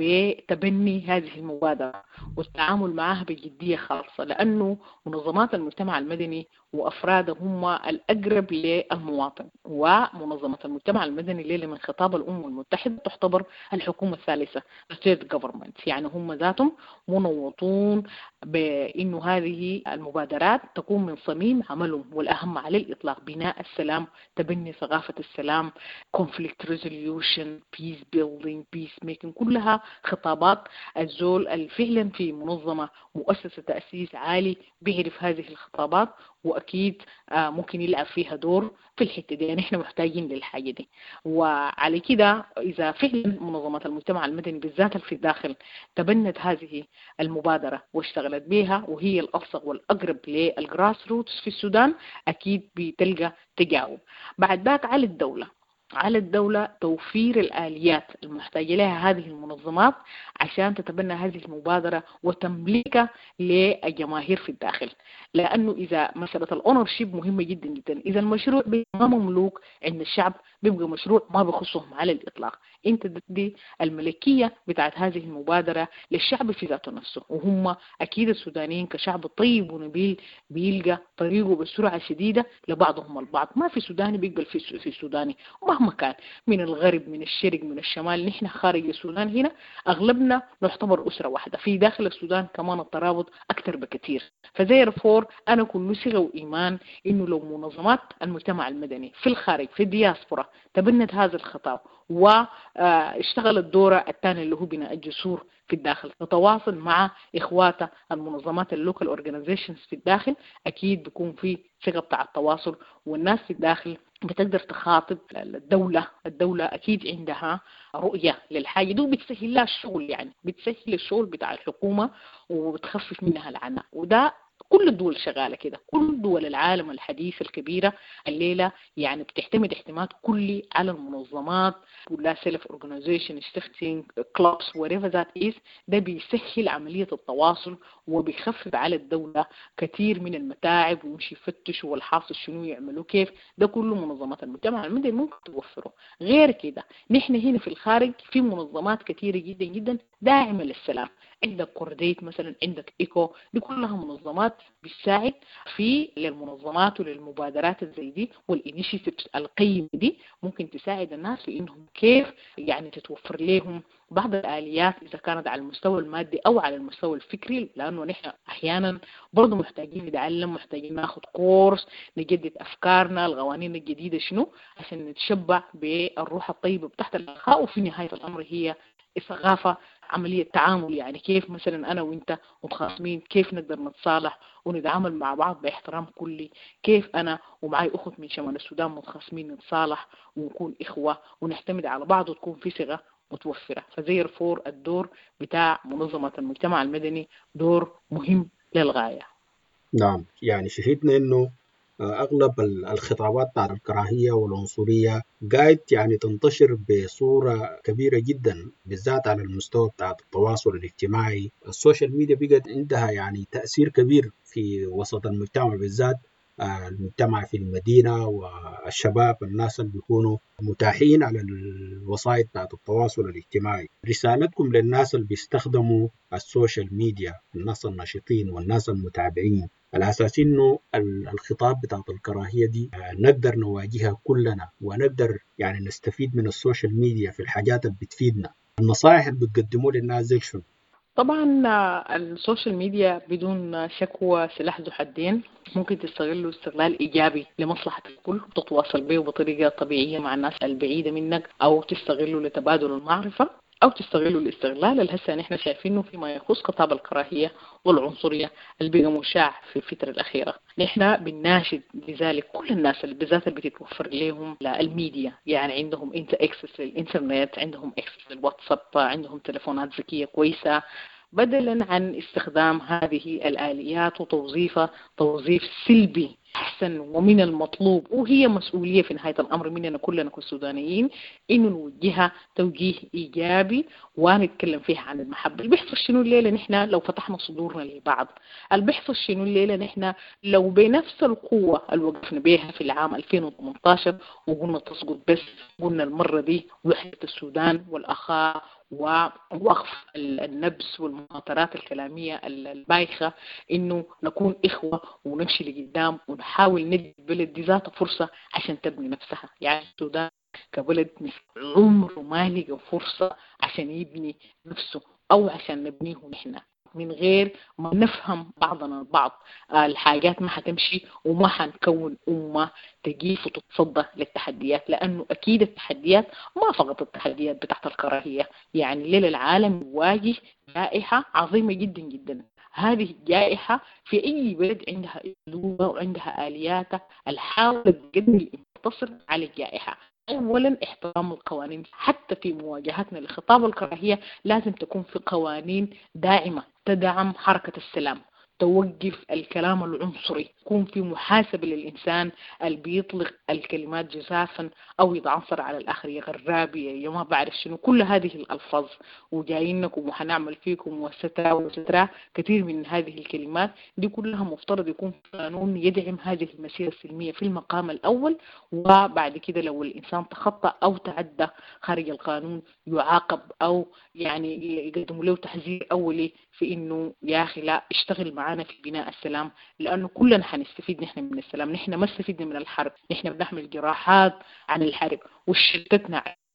بتبني هذه المبادرة والتعامل معها بجدية خاصة، لأنه منظمات المجتمع المدني وأفراده هم الأقرب للمواطن، ومنظمة المجتمع المدني اللي من خطاب الأمم المتحدة تعتبر الحكومة الثالثة state government، يعني هم ذاتهم منوطون بأنه هذه المبادرات تكون من صميم عملهم، والأهم على الإطلاق بناء السلام، تبني ثقافة السلام، conflict resolution، peace building، peace making، كلها خطابات الزول الفعلا في منظمة مؤسسة تأسيس عالي بيعرف هذه الخطابات، وأكيد ممكن يلعب فيها دور في الحتة دي. يعني إحنا محتاجين للحاجة دي، وعلى كده إذا فعلا منظمات المجتمع المدني بالذات في الداخل تبنت هذه المبادرة واشتغلت بها وهي الأفصح والأقرب للجراس روتس في السودان، أكيد بتلقى تجاوب. بعد ذاك على الدولة توفير الآليات المحتاجة لها هذه المنظمات عشان تتبنى هذه المبادرة وتملكها للجماهير في الداخل، لأنه إذا مسألة الأونرشيب مهمة جدا جدا، إذا المشروع ما مملوك عند الشعب بيبقى مشروع ما بيخصهم على الإطلاق. أنت تدي الملكية بتاعت هذه المبادرة للشعب في ذاته نفسه، وهم أكيد السودانيين كشعب طيب ونبيل بيلقى طريقه بسرعة شديدة لبعضهم البعض. ما في سوداني بيقبل في سوداني مهما كان، من الغرب من الشرق من الشمال. نحن خارج السودان هنا أغلبنا نعتبر أسرة واحدة، في داخل السودان كمان الترابط أكثر بكثير. فزي أنا كل ثقة وإيمان إنه لو منظمات المجتمع المدني في الخارج في الدياسبورا تبنت هذا الخطاب واشتغل الدور الثاني اللي هو بناء الجسور في الداخل، تتواصل مع إخواتها المنظمات اللوكال أورجانيزيشنز في الداخل. أكيد بيكون في ثقة بتاع التواصل، والناس في الداخل بتقدر تخاطب الدولة أكيد عندها رؤية للحاجة دي، وبتسهل لها الشغل، يعني بتسهل الشغل بتاع الحكومة وبتخفف منها العناء. وده كل الدول شغالة كده، كل دول العالم الحديث الكبيرة الليلة يعني بتعتمد اعتماد كلي على المنظمات ولا سيلف اورجانيزيشن ستيفتنج كلوبس whatever that is. ده بيسهل عملية التواصل وبيخفف على الدولة كثير من المتاعب، ويمشي يفتشوا والحاصل شنو يعملوا كيف. ده كله منظمات المجتمع المدني ممكن توفره. غير كده نحن هنا في الخارج في منظمات كثيرة جدا جدا داعمة للسلام. عندك كورديت مثلا، عندك إيكو، دي كلها منظمات بتساعد في للمنظمات وللمبادرات زي دي والإنيشيتيفز القيمة دي، ممكن تساعد الناس في إنهم كيف يعني تتوفر لهم بعض الآليات إذا كانت على المستوى المادي أو على المستوى الفكري. لأنه نحن أحيانا برضو محتاجين نتعلم، محتاجين ناخد كورس نجدد أفكارنا، القوانين الجديدة شنو، عشان نتشبع بالروح الطيبة بتاعت الأخاء. وفي نهاية الأمر هي الثقافة، عملية تعامل، يعني كيف مثلا أنا وإنت متخاصمين كيف نقدر نتصالح ونتعامل مع بعض باحترام كلي، كيف أنا ومعي أخت من شمال السودان متخاصمين نتصالح ونكون إخوة ونعتمد على بعض وتكون في ثقة متوفرة. فزي رفور الدور بتاع منظمة المجتمع المدني دور مهم للغاية. نعم، يعني شهدنا إنه أغلب الخطابات بتاعت الكراهية والعنصرية قاعد يعني تنتشر بصورة كبيرة جدا، بالذات على المستوى بتاعت التواصل الاجتماعي. السوشيال ميديا بقت عندها يعني تأثير كبير في وسط المجتمع، بالذات المجتمع في المدينة والشباب، الناس اللي بيكونوا متاحين على الوسائل بتاعت التواصل الاجتماعي. رسالتكم للناس اللي بيستخدموا السوشيال ميديا، الناس الناشطين والناس المتابعين، على أساس إنه الخطاب بتاعت الكراهية دي نقدر نواجهها كلنا ونقدر يعني نستفيد من السوشيال ميديا في الحاجات اللي بتفيدنا. النصائح اللي بتقدموا للناس زي شنو؟ طبعا السوشيال ميديا بدون شكوى سلاح ذو حدين، ممكن تستغله استغلال إيجابي لمصلحة الكل، تتواصل به بطريقة طبيعية مع الناس البعيدة منك، أو تستغله لتبادل المعرفة، أو تستغله الاستغلال اللي هسه نحن شايفينه فيما يخص خطاب الكراهية والعنصرية اللي بقى مشاع في الفترة الأخيرة. نحن بنناشد لذلك كل الناس اللي بالذات اللي بتتوفر لهم الميديا، يعني عندهم اكسس للإنترنت، عندهم اكسس للواتساب، عندهم تليفونات ذكية كويسة، بدلا عن استخدام هذه الآليات وتوظيفها توظيف سلبي أحسن ومن المطلوب. وهي مسؤولية في نهاية الأمر مننا كلنا كسودانيين إنه نوجهها توجيه إيجابي ونتكلم فيها عن المحبة. اللي بيحصل شنو الليلة نحن لو فتحنا صدورنا لبعض، اللي بيحصل شنو الليلة نحن لو بنفس القوة اللي وقفنا بيها في العام 2018 وقلنا تسقط بس، قلنا المرة دي وحدة السودان والأخاء ووقف النبس والمخاطرات الكلامية البايخة، إنه نكون إخوة ونمشي لقدام ونحاول ندي البلد دي ذات فرصة عشان تبني نفسها. يعني السودان كبلد عمره ما لقى فرصة عشان يبني نفسه أو عشان نبنيه نحن. من غير ما نفهم بعضنا البعض الحاجات ما حتمشي وما حنكون أمة تجيف وتتصدى للتحديات. لأنه أكيد التحديات ما فقط التحديات بتاعت الكراهية، يعني ليل العالم يواجه جائحة عظيمة جدا جدا. هذه الجائحة في أي بلد عندها أسلوبها وعندها آلياتها الحاول بقدر الانتصار على الجائحة. أولا احترام القوانين، حتى في مواجهتنا لخطاب الكراهية لازم تكون في قوانين داعمة تدعم حركة السلام، توقف الكلام العنصري، يكون في محاسبة للإنسان اللي بيطلق الكلمات جزافا أو يتعنصر على الآخر، يا غرابي يا ما بعرف شنو، كل هذه الألفاظ وجايينكم وحنعمل فيكم وسترى كثير من هذه الكلمات دي كلها مفترض يكون قانون يدعم هذه المسيرة السلمية في المقام الأول، وبعد كده لو الإنسان تخطى أو تعدى خارج القانون يعاقب أو يعني يقدموا له تحذير أولي في إنه يا أخي لا اشتغل معانا في بناء السلام، لأنه كلنا حنستفيد نحن من السلام. نحن ما استفيدنا من الحرب، نحن بنحمل جراحات عن الحرب وشتتنا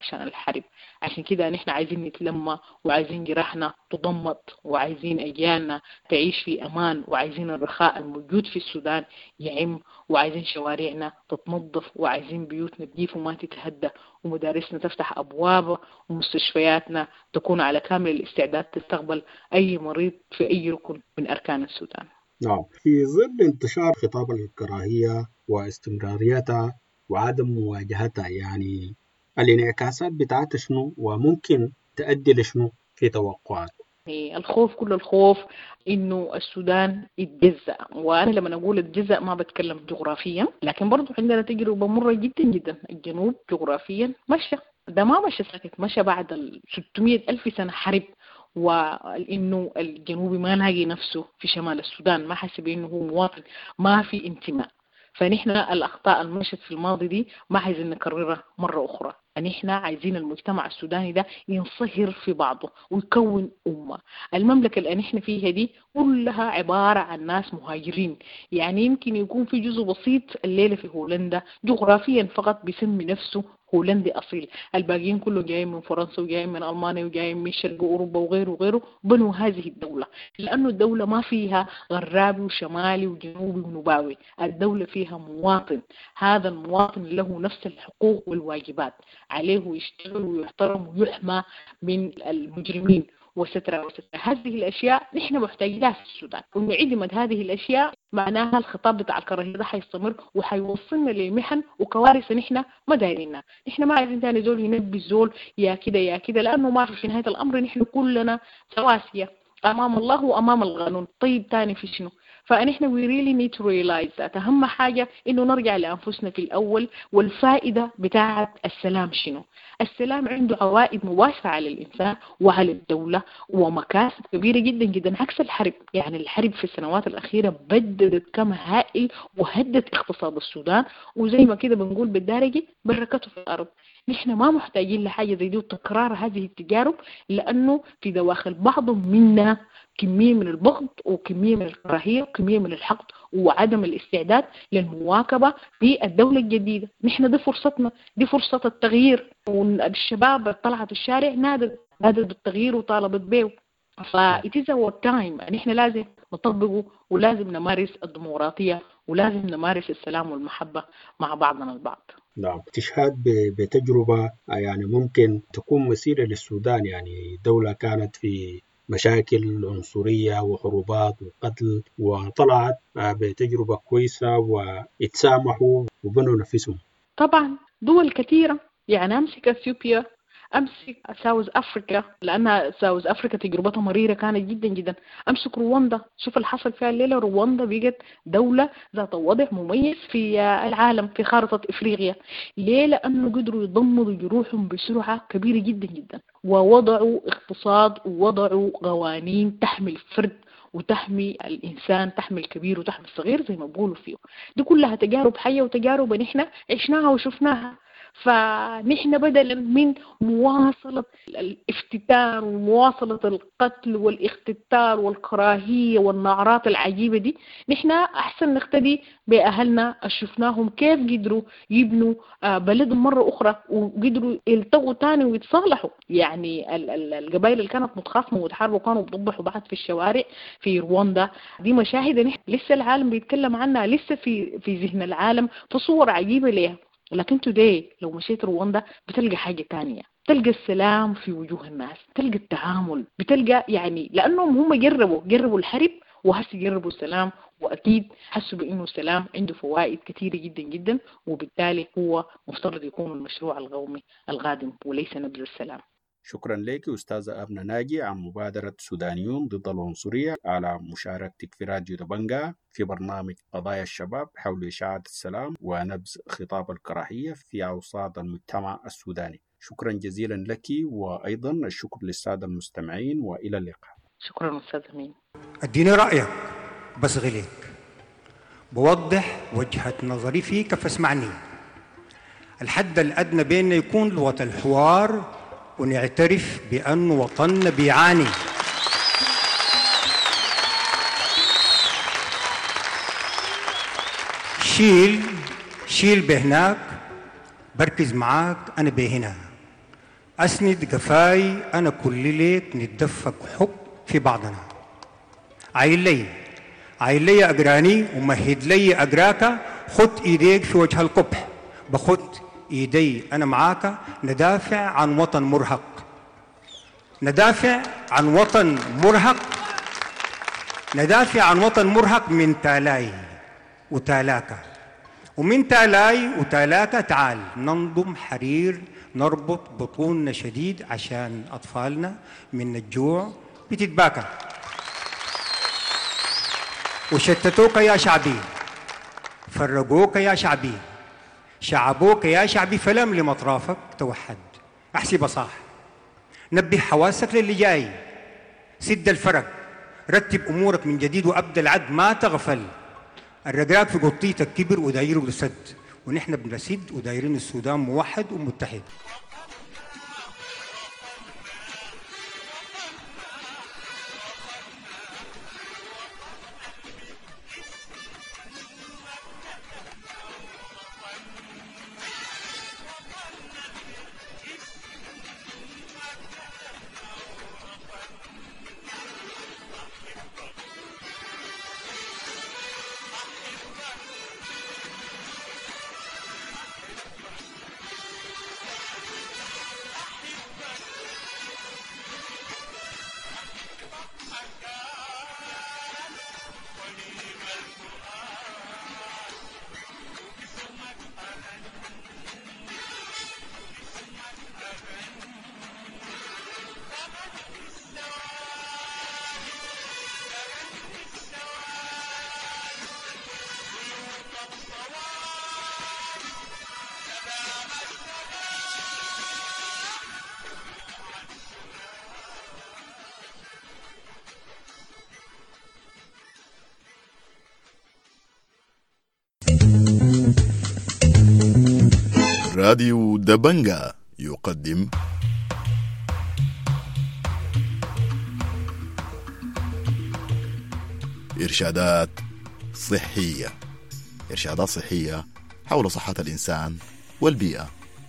عشان الحرب. عشان كده نحن عايزين نتلمى وعايزين جراحنا تضمد وعايزين أجيالنا تعيش في أمان وعايزين الرخاء الموجود في السودان يعم وعايزين شوارعنا تتنظف وعايزين بيوتنا تجيف وما تتهدى ومدارسنا تفتح أبواب ومستشفياتنا تكون على كامل الاستعداد تستقبل أي مريض في أي ركن من أركان السودان. نعم، في ظل انتشار خطاب الكراهية واستمراريتها وعدم مواجهتها، يعني الانعكاسات بتاعتها شنو وممكن تؤدي لشنو في توقعات؟ الخوف، كل الخوف إنه السودان يتجزأ. وأنا لما أقول يتجزأ ما بتكلم جغرافيا، لكن برضو عندنا تجربة مرة جدا جدا. الجنوب جغرافيا مشى، ده ما مشى ساكت، مشى بعد 600,000 سنة حرب، وإنه الجنوبي ما لاقي نفسه في شمال السودان، ما حسب إنه هو مواطن، ما في انتماء. فنحن الأخطاء المشت في الماضي دي ما عايزين نكررها مرة أخرى. نحن عايزين المجتمع السوداني ده ينصهر في بعضه ويكون أمة. المملكة اللي نحن فيها دي كلها عبارة عن ناس مهاجرين، يعني يمكن يكون في جزء بسيط الليلة في هولندا جغرافيا فقط بيسمي نفسه هولندي أصيل، الباقيين كله جايين من فرنسا وجايين من ألمانيا وجايين من شرق أوروبا وغيره وغيره، بنوا هذه الدولة. لأنه الدولة ما فيها غرابي وشمالي وجنوبي ونباوي، الدولة فيها مواطن، هذا المواطن له نفس الحقوق والواجبات، عليه يشتغل ويحترم ويحمى من المجرمين وسترة. هذه الأشياء نحن محتاجينها في السودان، وعندما هذه الأشياء معناها الخطاب بتاع الكراهية ده حيستمر وحيوصلنا لمحن وكوارث نحن ما دايرينها. نحن ما عايزين تاني زول ينبي الزول يا كده يا كده، لأنه ما في نهاية الأمر نحن كلنا سواسية أمام الله وأمام القانون. طيب تاني في شنو؟ فنحن we really need to realize that أهم حاجة إنه نرجع لأنفسنا في الأول. والفائدة بتاعة السلام شنو؟ السلام عنده عوائد مباشرة على الإنسان وعلى الدولة ومكاسب كبيرة جدا جدا، عكس الحرب. يعني الحرب في السنوات الأخيرة بددت كم هائل وهدت اقتصاد السودان، وزي ما كده بنقول بالدارجي بركته في الأرض. نحن ما محتاجين لحاجة زي دي وتكرار هذه التجارب، لأنه في دواخل بعض منا كمية من البغض وكمية من الكراهية وكمية من الحقد وعدم الاستعداد للمواكبة في الدولة الجديدة. نحن دي فرصتنا، دي فرصة التغيير. والشباب طلعت الشارع نادت بالتغيير وطالبت به، it is our time. نحن لازم نطبقه ولازم نمارس الديمقراطية ولازم نمارس السلام والمحبة مع بعضنا البعض. نعم، استشهاد بتجربة يعني ممكن تكون مثيرة للسودان، يعني دولة كانت في مشاكل عنصرية وحروبات وقتل وطلعت بتجربة كويسة واتسامحوا وبنوا نفسهم. طبعا دول كثيرة، يعني أمسك أثيوبيا، أمسك ساوث أفريقيا، لأن ساوث أفريقيا تجربتها مريرة كانت جدا جدا. أمسك رواندا، شوف اللي حصل فيها الليلة. رواندا بقت دولة ذات وضع مميز في العالم في خارطة إفريقيا. ليه؟ لأنه قدروا يضمدوا جروحهم بسرعة كبيرة جدا جدا، ووضعوا اقتصاد ووضعوا قوانين تحمي الفرد وتحمي الإنسان، تحمي الكبير وتحمي الصغير زي ما بقولوا فيه. دي كلها تجارب حية وتجارب نحن عشناها وشفناها. فنحن بدلا من مواصلة الافتتان ومواصلة القتل والاختتال والكراهية والنعرات العجيبة دي، نحن أحسن نقتدي بأهلنا شفناهم كيف قدروا يبنوا بلدهم مرة أخرى وقدروا يلتقوا تاني ويتصالحوا. يعني القبائل اللي كانت متخاصمة ومتحاربة وكانوا بيضبحوا بعض في الشوارع في رواندا، دي مشاهد نحن لسه العالم بيتكلم عنها، لسه في ذهن العالم في صور عجيبة ليها. لكن توداي لو مشيت رواندا بتلقى حاجة تانية، بتلقى السلام في وجوه الناس، بتلقى التعامل، بتلقى يعني لأنهم هم جربوا الحرب وهسه جربوا السلام، وأكيد حسوا بأنه السلام عنده فوائد كثيرة جدا جدا، وبالتالي هو مفترض يكون المشروع القومي القادم وليس نبذ السلام. شكرا لك أستاذة أبنة ناجي عن مبادرة سودانيون ضد العنصرية على مشاركتك في راديو دبنجا في برنامج قضايا الشباب حول إشاعة السلام ونبذ خطاب الكراهية في أوساط المجتمع السوداني. شكرا جزيلا لك، وأيضا الشكر للسادة المستمعين، وإلى اللقاء. شكرا أستاذ أمين. اديني رأيك بس غليك، بوضح وجهة نظري فيك فاسمعني. الحد الأدنى بيننا يكون لغة الحوار، ونعترف بأن وطننا بيعاني. شيل بهناك، بركز معاك أنا بهنا. أسند قفاي أنا كل ليك نتدفق حب في بعضنا. عايل لي أقراني ومهد لي أقراك، خد إيديك في وجه القبح، بخد إيدي أنا معاك، ندافع عن وطن مرهق، ندافع عن وطن مرهق، ندافع عن وطن مرهق من تالاي وتالاك، ومن تالاي وتالاك تعال ننضم حرير، نربط بطوننا شديد عشان أطفالنا من الجوع بتتباكى. وشتتوك يا شعبي، فرقوك يا شعبي، شعبوك يا شعبي، فلم أطرافك توحد. أحسب صح، نبه حواسك للي جاي، سد الفرق، رتب أمورك من جديد وأبدأ العد، ما تغفل. الرقراق في قطيتك كبر ودايره لسد، ونحن بنسد ودايرين السودان موحد ومتحد. راديو دبنجا يقدم إرشادات صحية، إرشادات صحية حول صحة الإنسان والبيئة.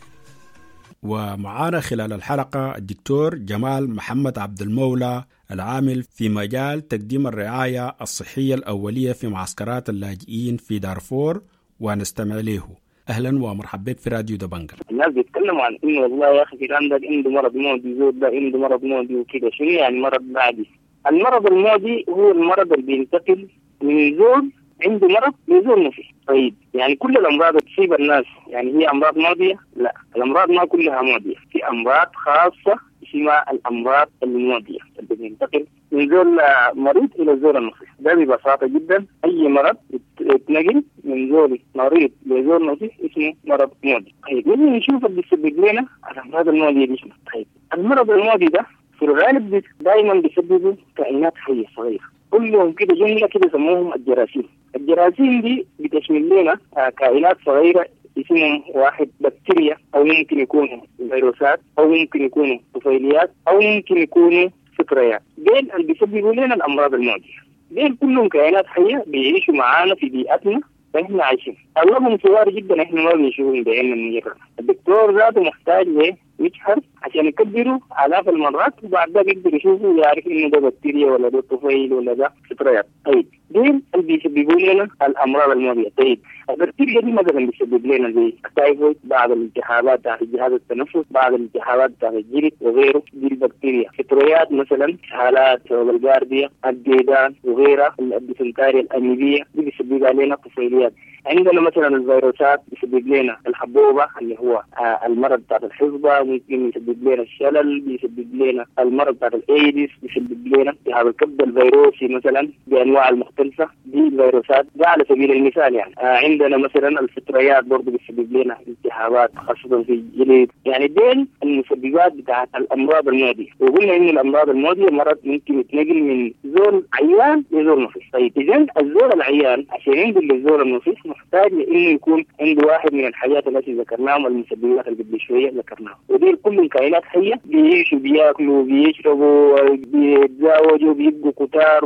ومعانا خلال الحلقة الدكتور جمال محمد عبد المولى، العامل في مجال تقديم الرعاية الصحية الأولية في معسكرات اللاجئين في دارفور، ونستمع له. أهلا ومرحبا بك في راديو دبنجا. الناس بيتكلموا عن إنه والله يا أخي عندك عنده مرض معدي، زود ده عنده مرض معدي وكده. شنو يعني مرض معدي؟ المرض المعدي هو المرض اللي بينتقل من زول عنده مرض لزول ما فيه. طيب يعني كل الأمراض تصيب الناس يعني هي أمراض معدية؟ لا، الأمراض ما كلها معدية، في أمراض خاصة اسمها الأمراض المعدية اللي بينتقل من زول مريض إلى زول نصيح. ده ببساطة جدا أي مرض يتنقل من زول مريض لزول نصيح اسمه مرض معدي. طيب نجي نشوف اللي بيسبب لنا الأمراض المعدية دي شنو. طيب المرض المعدي ده في الغالب دائما بيسببه كائنات حية صغيرة، كلهم كده جملة كده يسموهم الجراثيم. الجراثيم دي بتشمل لنا كائنات صغيرة اسمهم واحد بكتيريا، أو ممكن يكونوا فيروسات، أو ممكن يكونوا طفيليات، أو ممكن يكونوا فطريات. دين اللي بيسببوا لنا الأمراض المعدية. دين كلهم كائنات حية بيعيشوا معانا في بيئتنا فإحنا عايشين. أغلبهم صغار جدا إحنا ما بنشوفهم بعيننا المجردة. الدكتور ذاته محتاج يجحر عشان يكبروا آلاف المرات، وبعد ذلك يقدر يشوفوا ويعرف إنه ده بكتيريا ولا ده طفيل ولا ده فطريات. طيب دين اللي بيسببوا لنا الأمراض المعدية. طيب البكتيريا دي مثلا بيسبب لنا زي التايفويد، بعض الالتهابات تحت جهاز التنفس، بعض الالتهابات تحت الجلد وغيره. دي البكتيريا. فطريات مثلا حالات الجاردية، الديدان وغيرها، الديسنتاريا الأميبية دي بيسبب لنا طفيليات. عندنا مثلا الفيروسات بيسبب لنا الحبوبة اللي هو المرض بتاع الحصبة، ممكن يسبب لنا الشلل، بيسبب لنا المرض بتاع الايدز، بيسبب لنا التهاب الكبد الفيروسي مثلا بانواع المختلفه. دي الفيروسات ده على سبيل المثال يعني. عندنا مثلا الفطريات برضه بيسبب لنا التهابات خاصه في الجلد. يعني دين المسببات بتاعت الامراض المعديه. وقلنا ان الامراض المعديه مرض ممكن يتنقل من زول عيان لزول نصيح. طيب اذا الزول العيان عشان ينقل للزول النصيح محتاج انه يكون عنده واحد من الحاجات التي ذكرناهم، المسببات اللي قبل شويه ذكرناها. ودي كلهم كائنات حيه بيعيشوا، بياكلوا، بيشربوا، بيتزاوجوا، بيبقوا كتار وكده،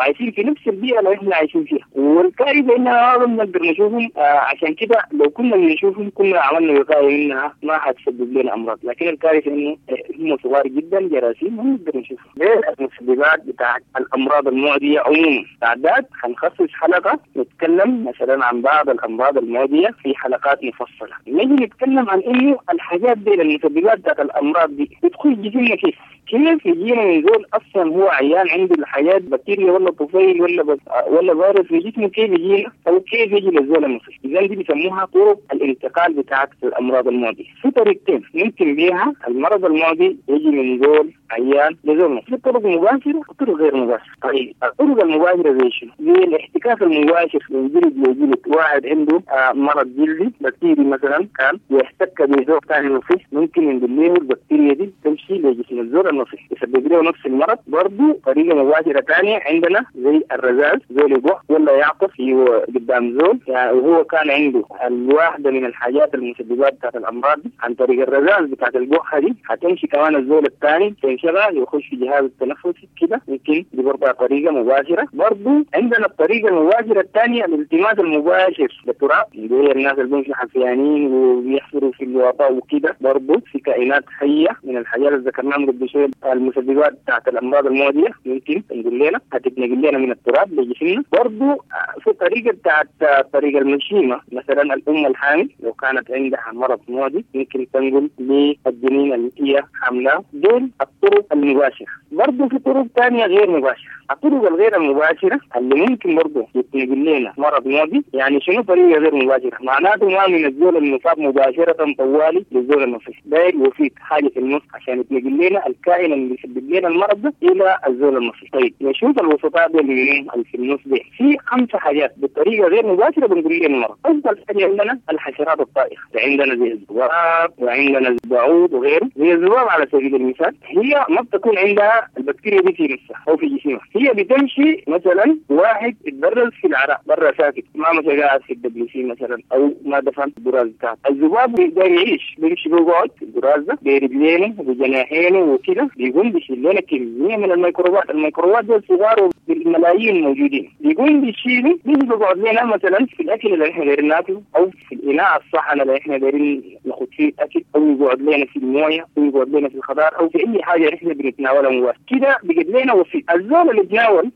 وعايشين في نفس البيئة اللي احنا عايشين فيها. والكارثة اننا ما بنقدر نشوفهم، عشان كده لو كنا بنشوفهم كنا عملنا وقاية منها ما حتسبب لنا امراض. لكن الكارثة انه هم صغار جدا، جراثيم، ما نقدر نشوفهم. غير المسببات بتاعت الامراض المعدية عموما تعداد هنخصص حلقة نتكلم مثلا عن بعض الامراض المعدية في حلقات مفصلة. نجي نتكلم عن انه الحاجات دي المسببات بتاعت الامراض دي بتدخل جسمنا كيف يجينا من زول اصلا هو عيان عنده الحياة بكتيريا ولا طفيل ولا فيروس في جسمه، كيف يجينا او كيف يجي للزول المصري. اذا دي بيسموها طرق الانتقال بتاعت الامراض المعدية. في طريقتين يمكن بيها المرض المعدي يجي من زول عيان لزول مصري، في طرق مباشرة وطرق غير مباشرة. طيب الطرق المباشرة زي شنو؟ زي الاحتكاك المباشر من جلد لجلد. واحد عنده مرض جلدي بكتيري مثلا كان يحتك بزول ثاني مصري، ممكن ينقل له البكتيريا دي تمشي لجسم الزول المصري يسبب له نفس المرض. برضه طريقة مباشرة ثانية عندنا زي الرذاذ، زول يبوح ولا يعطس قدام زول يعني وهو كان عنده الواحدة من الحاجات المسببات بتاعت الأمراض دي، عن طريق الرذاذ بتاعت البوحة دي هتمشي كمان الزول الثاني تنشغل يخش في جهاز التنفسي كده، يمكن دي برضه طريقة مباشرة. برضه عندنا الطريقة المباشرة الثانية الالتماس المباشر للتراب، زي الناس اللي بيمشوا حفيانين وبيحفروا في الوطاء وكده، برضه في كائنات حية من الحاجات اللي ذكرناها قبل شوية المسببات بتاعت الأمراض المعدية ممكن تنقل لنا هتتنقل لنا من التراب لجسمنا. برضه في طريقة بتاعت طريقة المشيمة، مثلا الأم الحامل لو كانت عندها مرض معدي ممكن تنقل للجنين اللي هي حاملة. دول الطرق المباشرة. برضه في طرق ثانية غير مباشرة. الطرق الغير المباشرة اللي ممكن برضه يتنقل لنا مرض معدي. يعني شنو طريقة غير مباشرة؟ معناته ما من الزول المصاب مباشرة طوالي للزول المصاب، داير وفيك حاجة في النص عشان يتنقل لنا الكائن اللي يسبب لنا المرض ده إلى الزول المصري. طيب نشوف الوسطاء دول اللي في النص دي. في 5 حاجات بالطريقة غير مباشرة بنقول لنا المرض. أول حاجة عندنا الحشرات الطائرة، عندنا زي الذباب وعندنا البعوض وغيره. زي الذباب على سبيل المثال هي ما بتكون عندها البكتيريا دي في نفسها أو في جسمها، هي بتمشي مثلا واحد يتبرز في العراء برا ساكت، ما مثلا قاعد في الدبليو مثلا أو ما دفن البراز بتاعه. الذباب بيقدر يعيش، بيمشي بيقعد في البراز ده برجلينه وبجناحينه وكده، بيقوم بيشيل لنا كمية من الميكروبات. الميكروبات دول صغار بالملايين موجودين، بيقوم بيشيلوا بيجي بيقعد لنا مثلا في الأكل اللي احنا دايرين ناكله أو في الإناء الصحن اللي احنا دايرين ناخد فيه الأكل، أو يقعد لنا في المويه، أو يقعد لنا في الخضار، أو في أي حاجة احنا بنتناولها مباشرة كده. بيجد لنا وفي الزول اللي بيتناول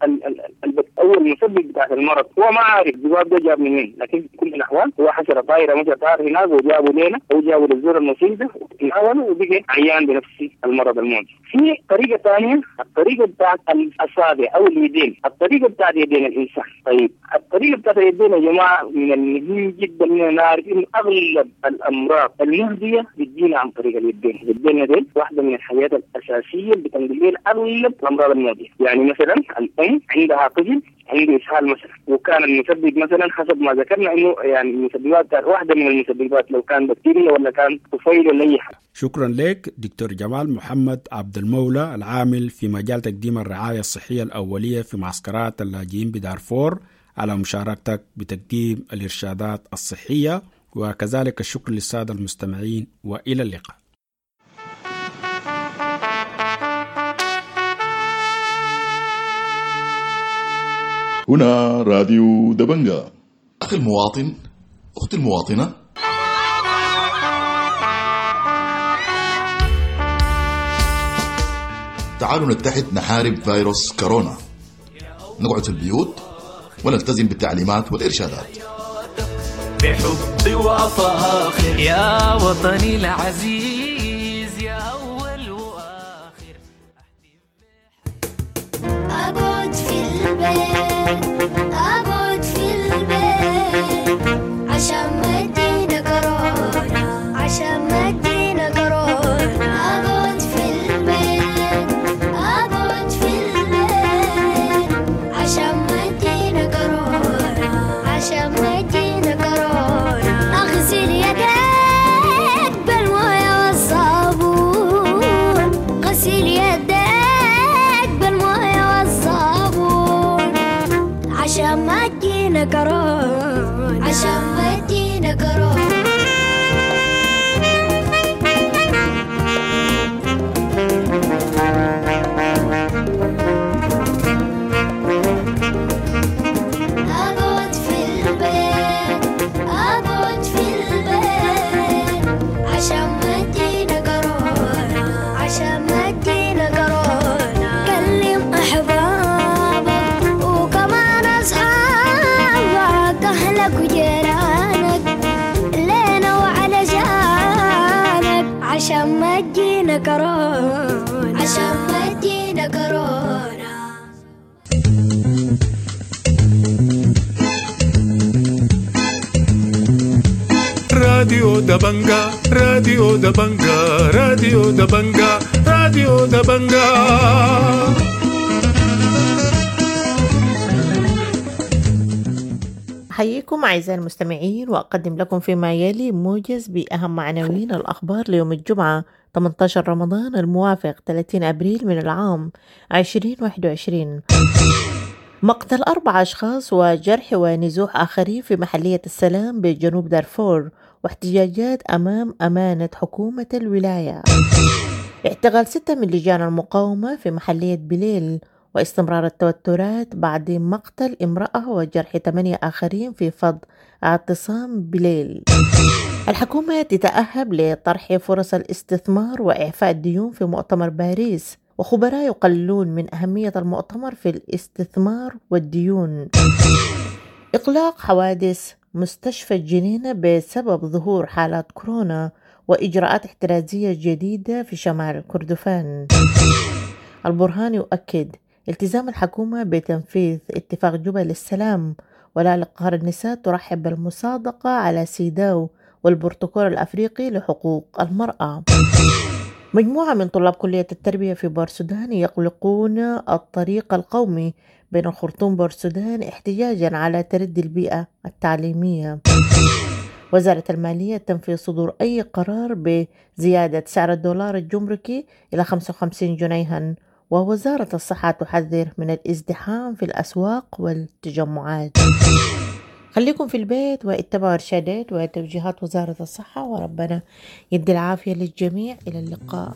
أول مسبب بتاع المرض هو ما عارف الذباب ده جاب منين، لكن في كل الأحوال هو حشرة طائرة مش طار هناك وجابوا لنا أو جابوا للزول المصيب ده وتناوله وبقى عيان بنفس المرض المعدي. في طريقة ثانية الطريقة بتاعت الأصابع أو اليدين، الطريقة بتاعت يدين الإنسان. طيب الطريقة بتاعت اليدين يا جماعة من المهم جدا إننا نعرف إن أغلب الأمراض المعدية بتجينا عن طريق اليدين. اليدين دي واحدة من الحاجات الأساسية اللي بتنقل لنا أغلب الأمراض المعدية. يعني مثلا الأم عندها طفل عنده إسهال مثلا، وكان المسبب مثلا حسب ما ذكرنا إنه يعني المسببات بتاعت واحدة من المسببات لو كان بكتيريا ولا كان طفيل ولا أي حاجة. شكرا لك دكتور جمال محمد عبد المولى، العامل في مجال تقديم الرعاية الصحية الأولية في معسكرات اللاجئين بدارفور، على مشاركتك بتقديم الإرشادات الصحية. وكذلك الشكر للسادة المستمعين، وإلى اللقاء. هنا راديو دبنجا. أخي المواطن، أختي المواطنة، تعالوا نتحد نحارب فيروس كورونا. نقعد في البيوت ونلتزم بالتعليمات والإرشادات. بحب وفاخر يا وطني العزيز، يا أول وآخر. أقعد في البيت، أقعد في البيت عشان ما تجينا كورونا، عشان ما تجينا كورونا. أقعد في البيت، أقعد في البيت عشان ما تجينا كورونا، عشان ما تجينا كورونا. أغسل يديك بالموية والصابون، غسل يديك بالموية والصابون عشان ما تجينا كورونا، عشان ما تجينا كورونا. عشان ما تجينا كورونا. كلم أحبابك وكمان أصحابك، أهلك وجيرانك لينا وعلى جانك، عشان ما تجينا كورونا، عشان ما تجينا كورونا. راديو دبنجا راديو دبنجا راديو دبنجا راديو دبنجا. أحييكم أعزائي المستمعين، وأقدم لكم فيما يلي موجز بأهم عناوين الأخبار ليوم الجمعة 18 رمضان الموافق 30 أبريل من العام 2021. مقتل 4 أشخاص وجرح ونزوح آخرين في محلية السلام بجنوب دارفور، واحتجاجات أمام أمانة حكومة الولاية. اعتقال 6 من لجان المقاومة في محلية بليل، واستمرار التوترات بعد مقتل امرأة وجرح 8 آخرين في فض اعتصام بليل. الحكومة تتأهب لطرح فرص الاستثمار وإعفاء الديون في مؤتمر باريس، وخبراء يقللون من أهمية المؤتمر في الاستثمار والديون. إغلاق حوادث مستشفى الجنينة بسبب ظهور حالات كورونا، وإجراءات احترازية جديدة في شمال كردفان. البرهان يؤكد التزام الحكومة بتنفيذ اتفاق جوبا للسلام، ولا لقهر النساء ترحب بالمصادقة على سيداو والبروتوكول الأفريقي لحقوق المرأة. مجموعة من طلاب كلية التربية في بورسودان يغلقون الطريق القومي بين الخرطوم بورسودان احتجاجا على تردي البيئة التعليمية. وزارة المالية تنفي صدور أي قرار بزيادة سعر الدولار الجمركي إلى 55 جنيها، ووزارة الصحة تحذر من الازدحام في الأسواق والتجمعات. خليكم في البيت واتبعوا إرشادات وتوجيهات وزارة الصحة، وربنا يدي العافية للجميع. إلى اللقاء.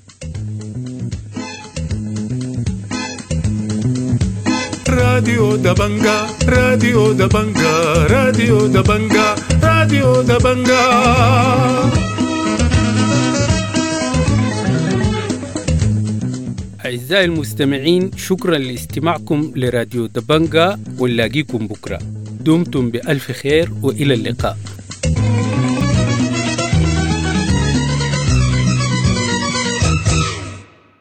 راديو دبنجا راديو دبنجا راديو دبنجا راديو دبنجا. أعزائي المستمعين، شكرا لاستماعكم لراديو دبنجا، ونلاقيكم بكرة. دمتم بألف خير وإلى اللقاء.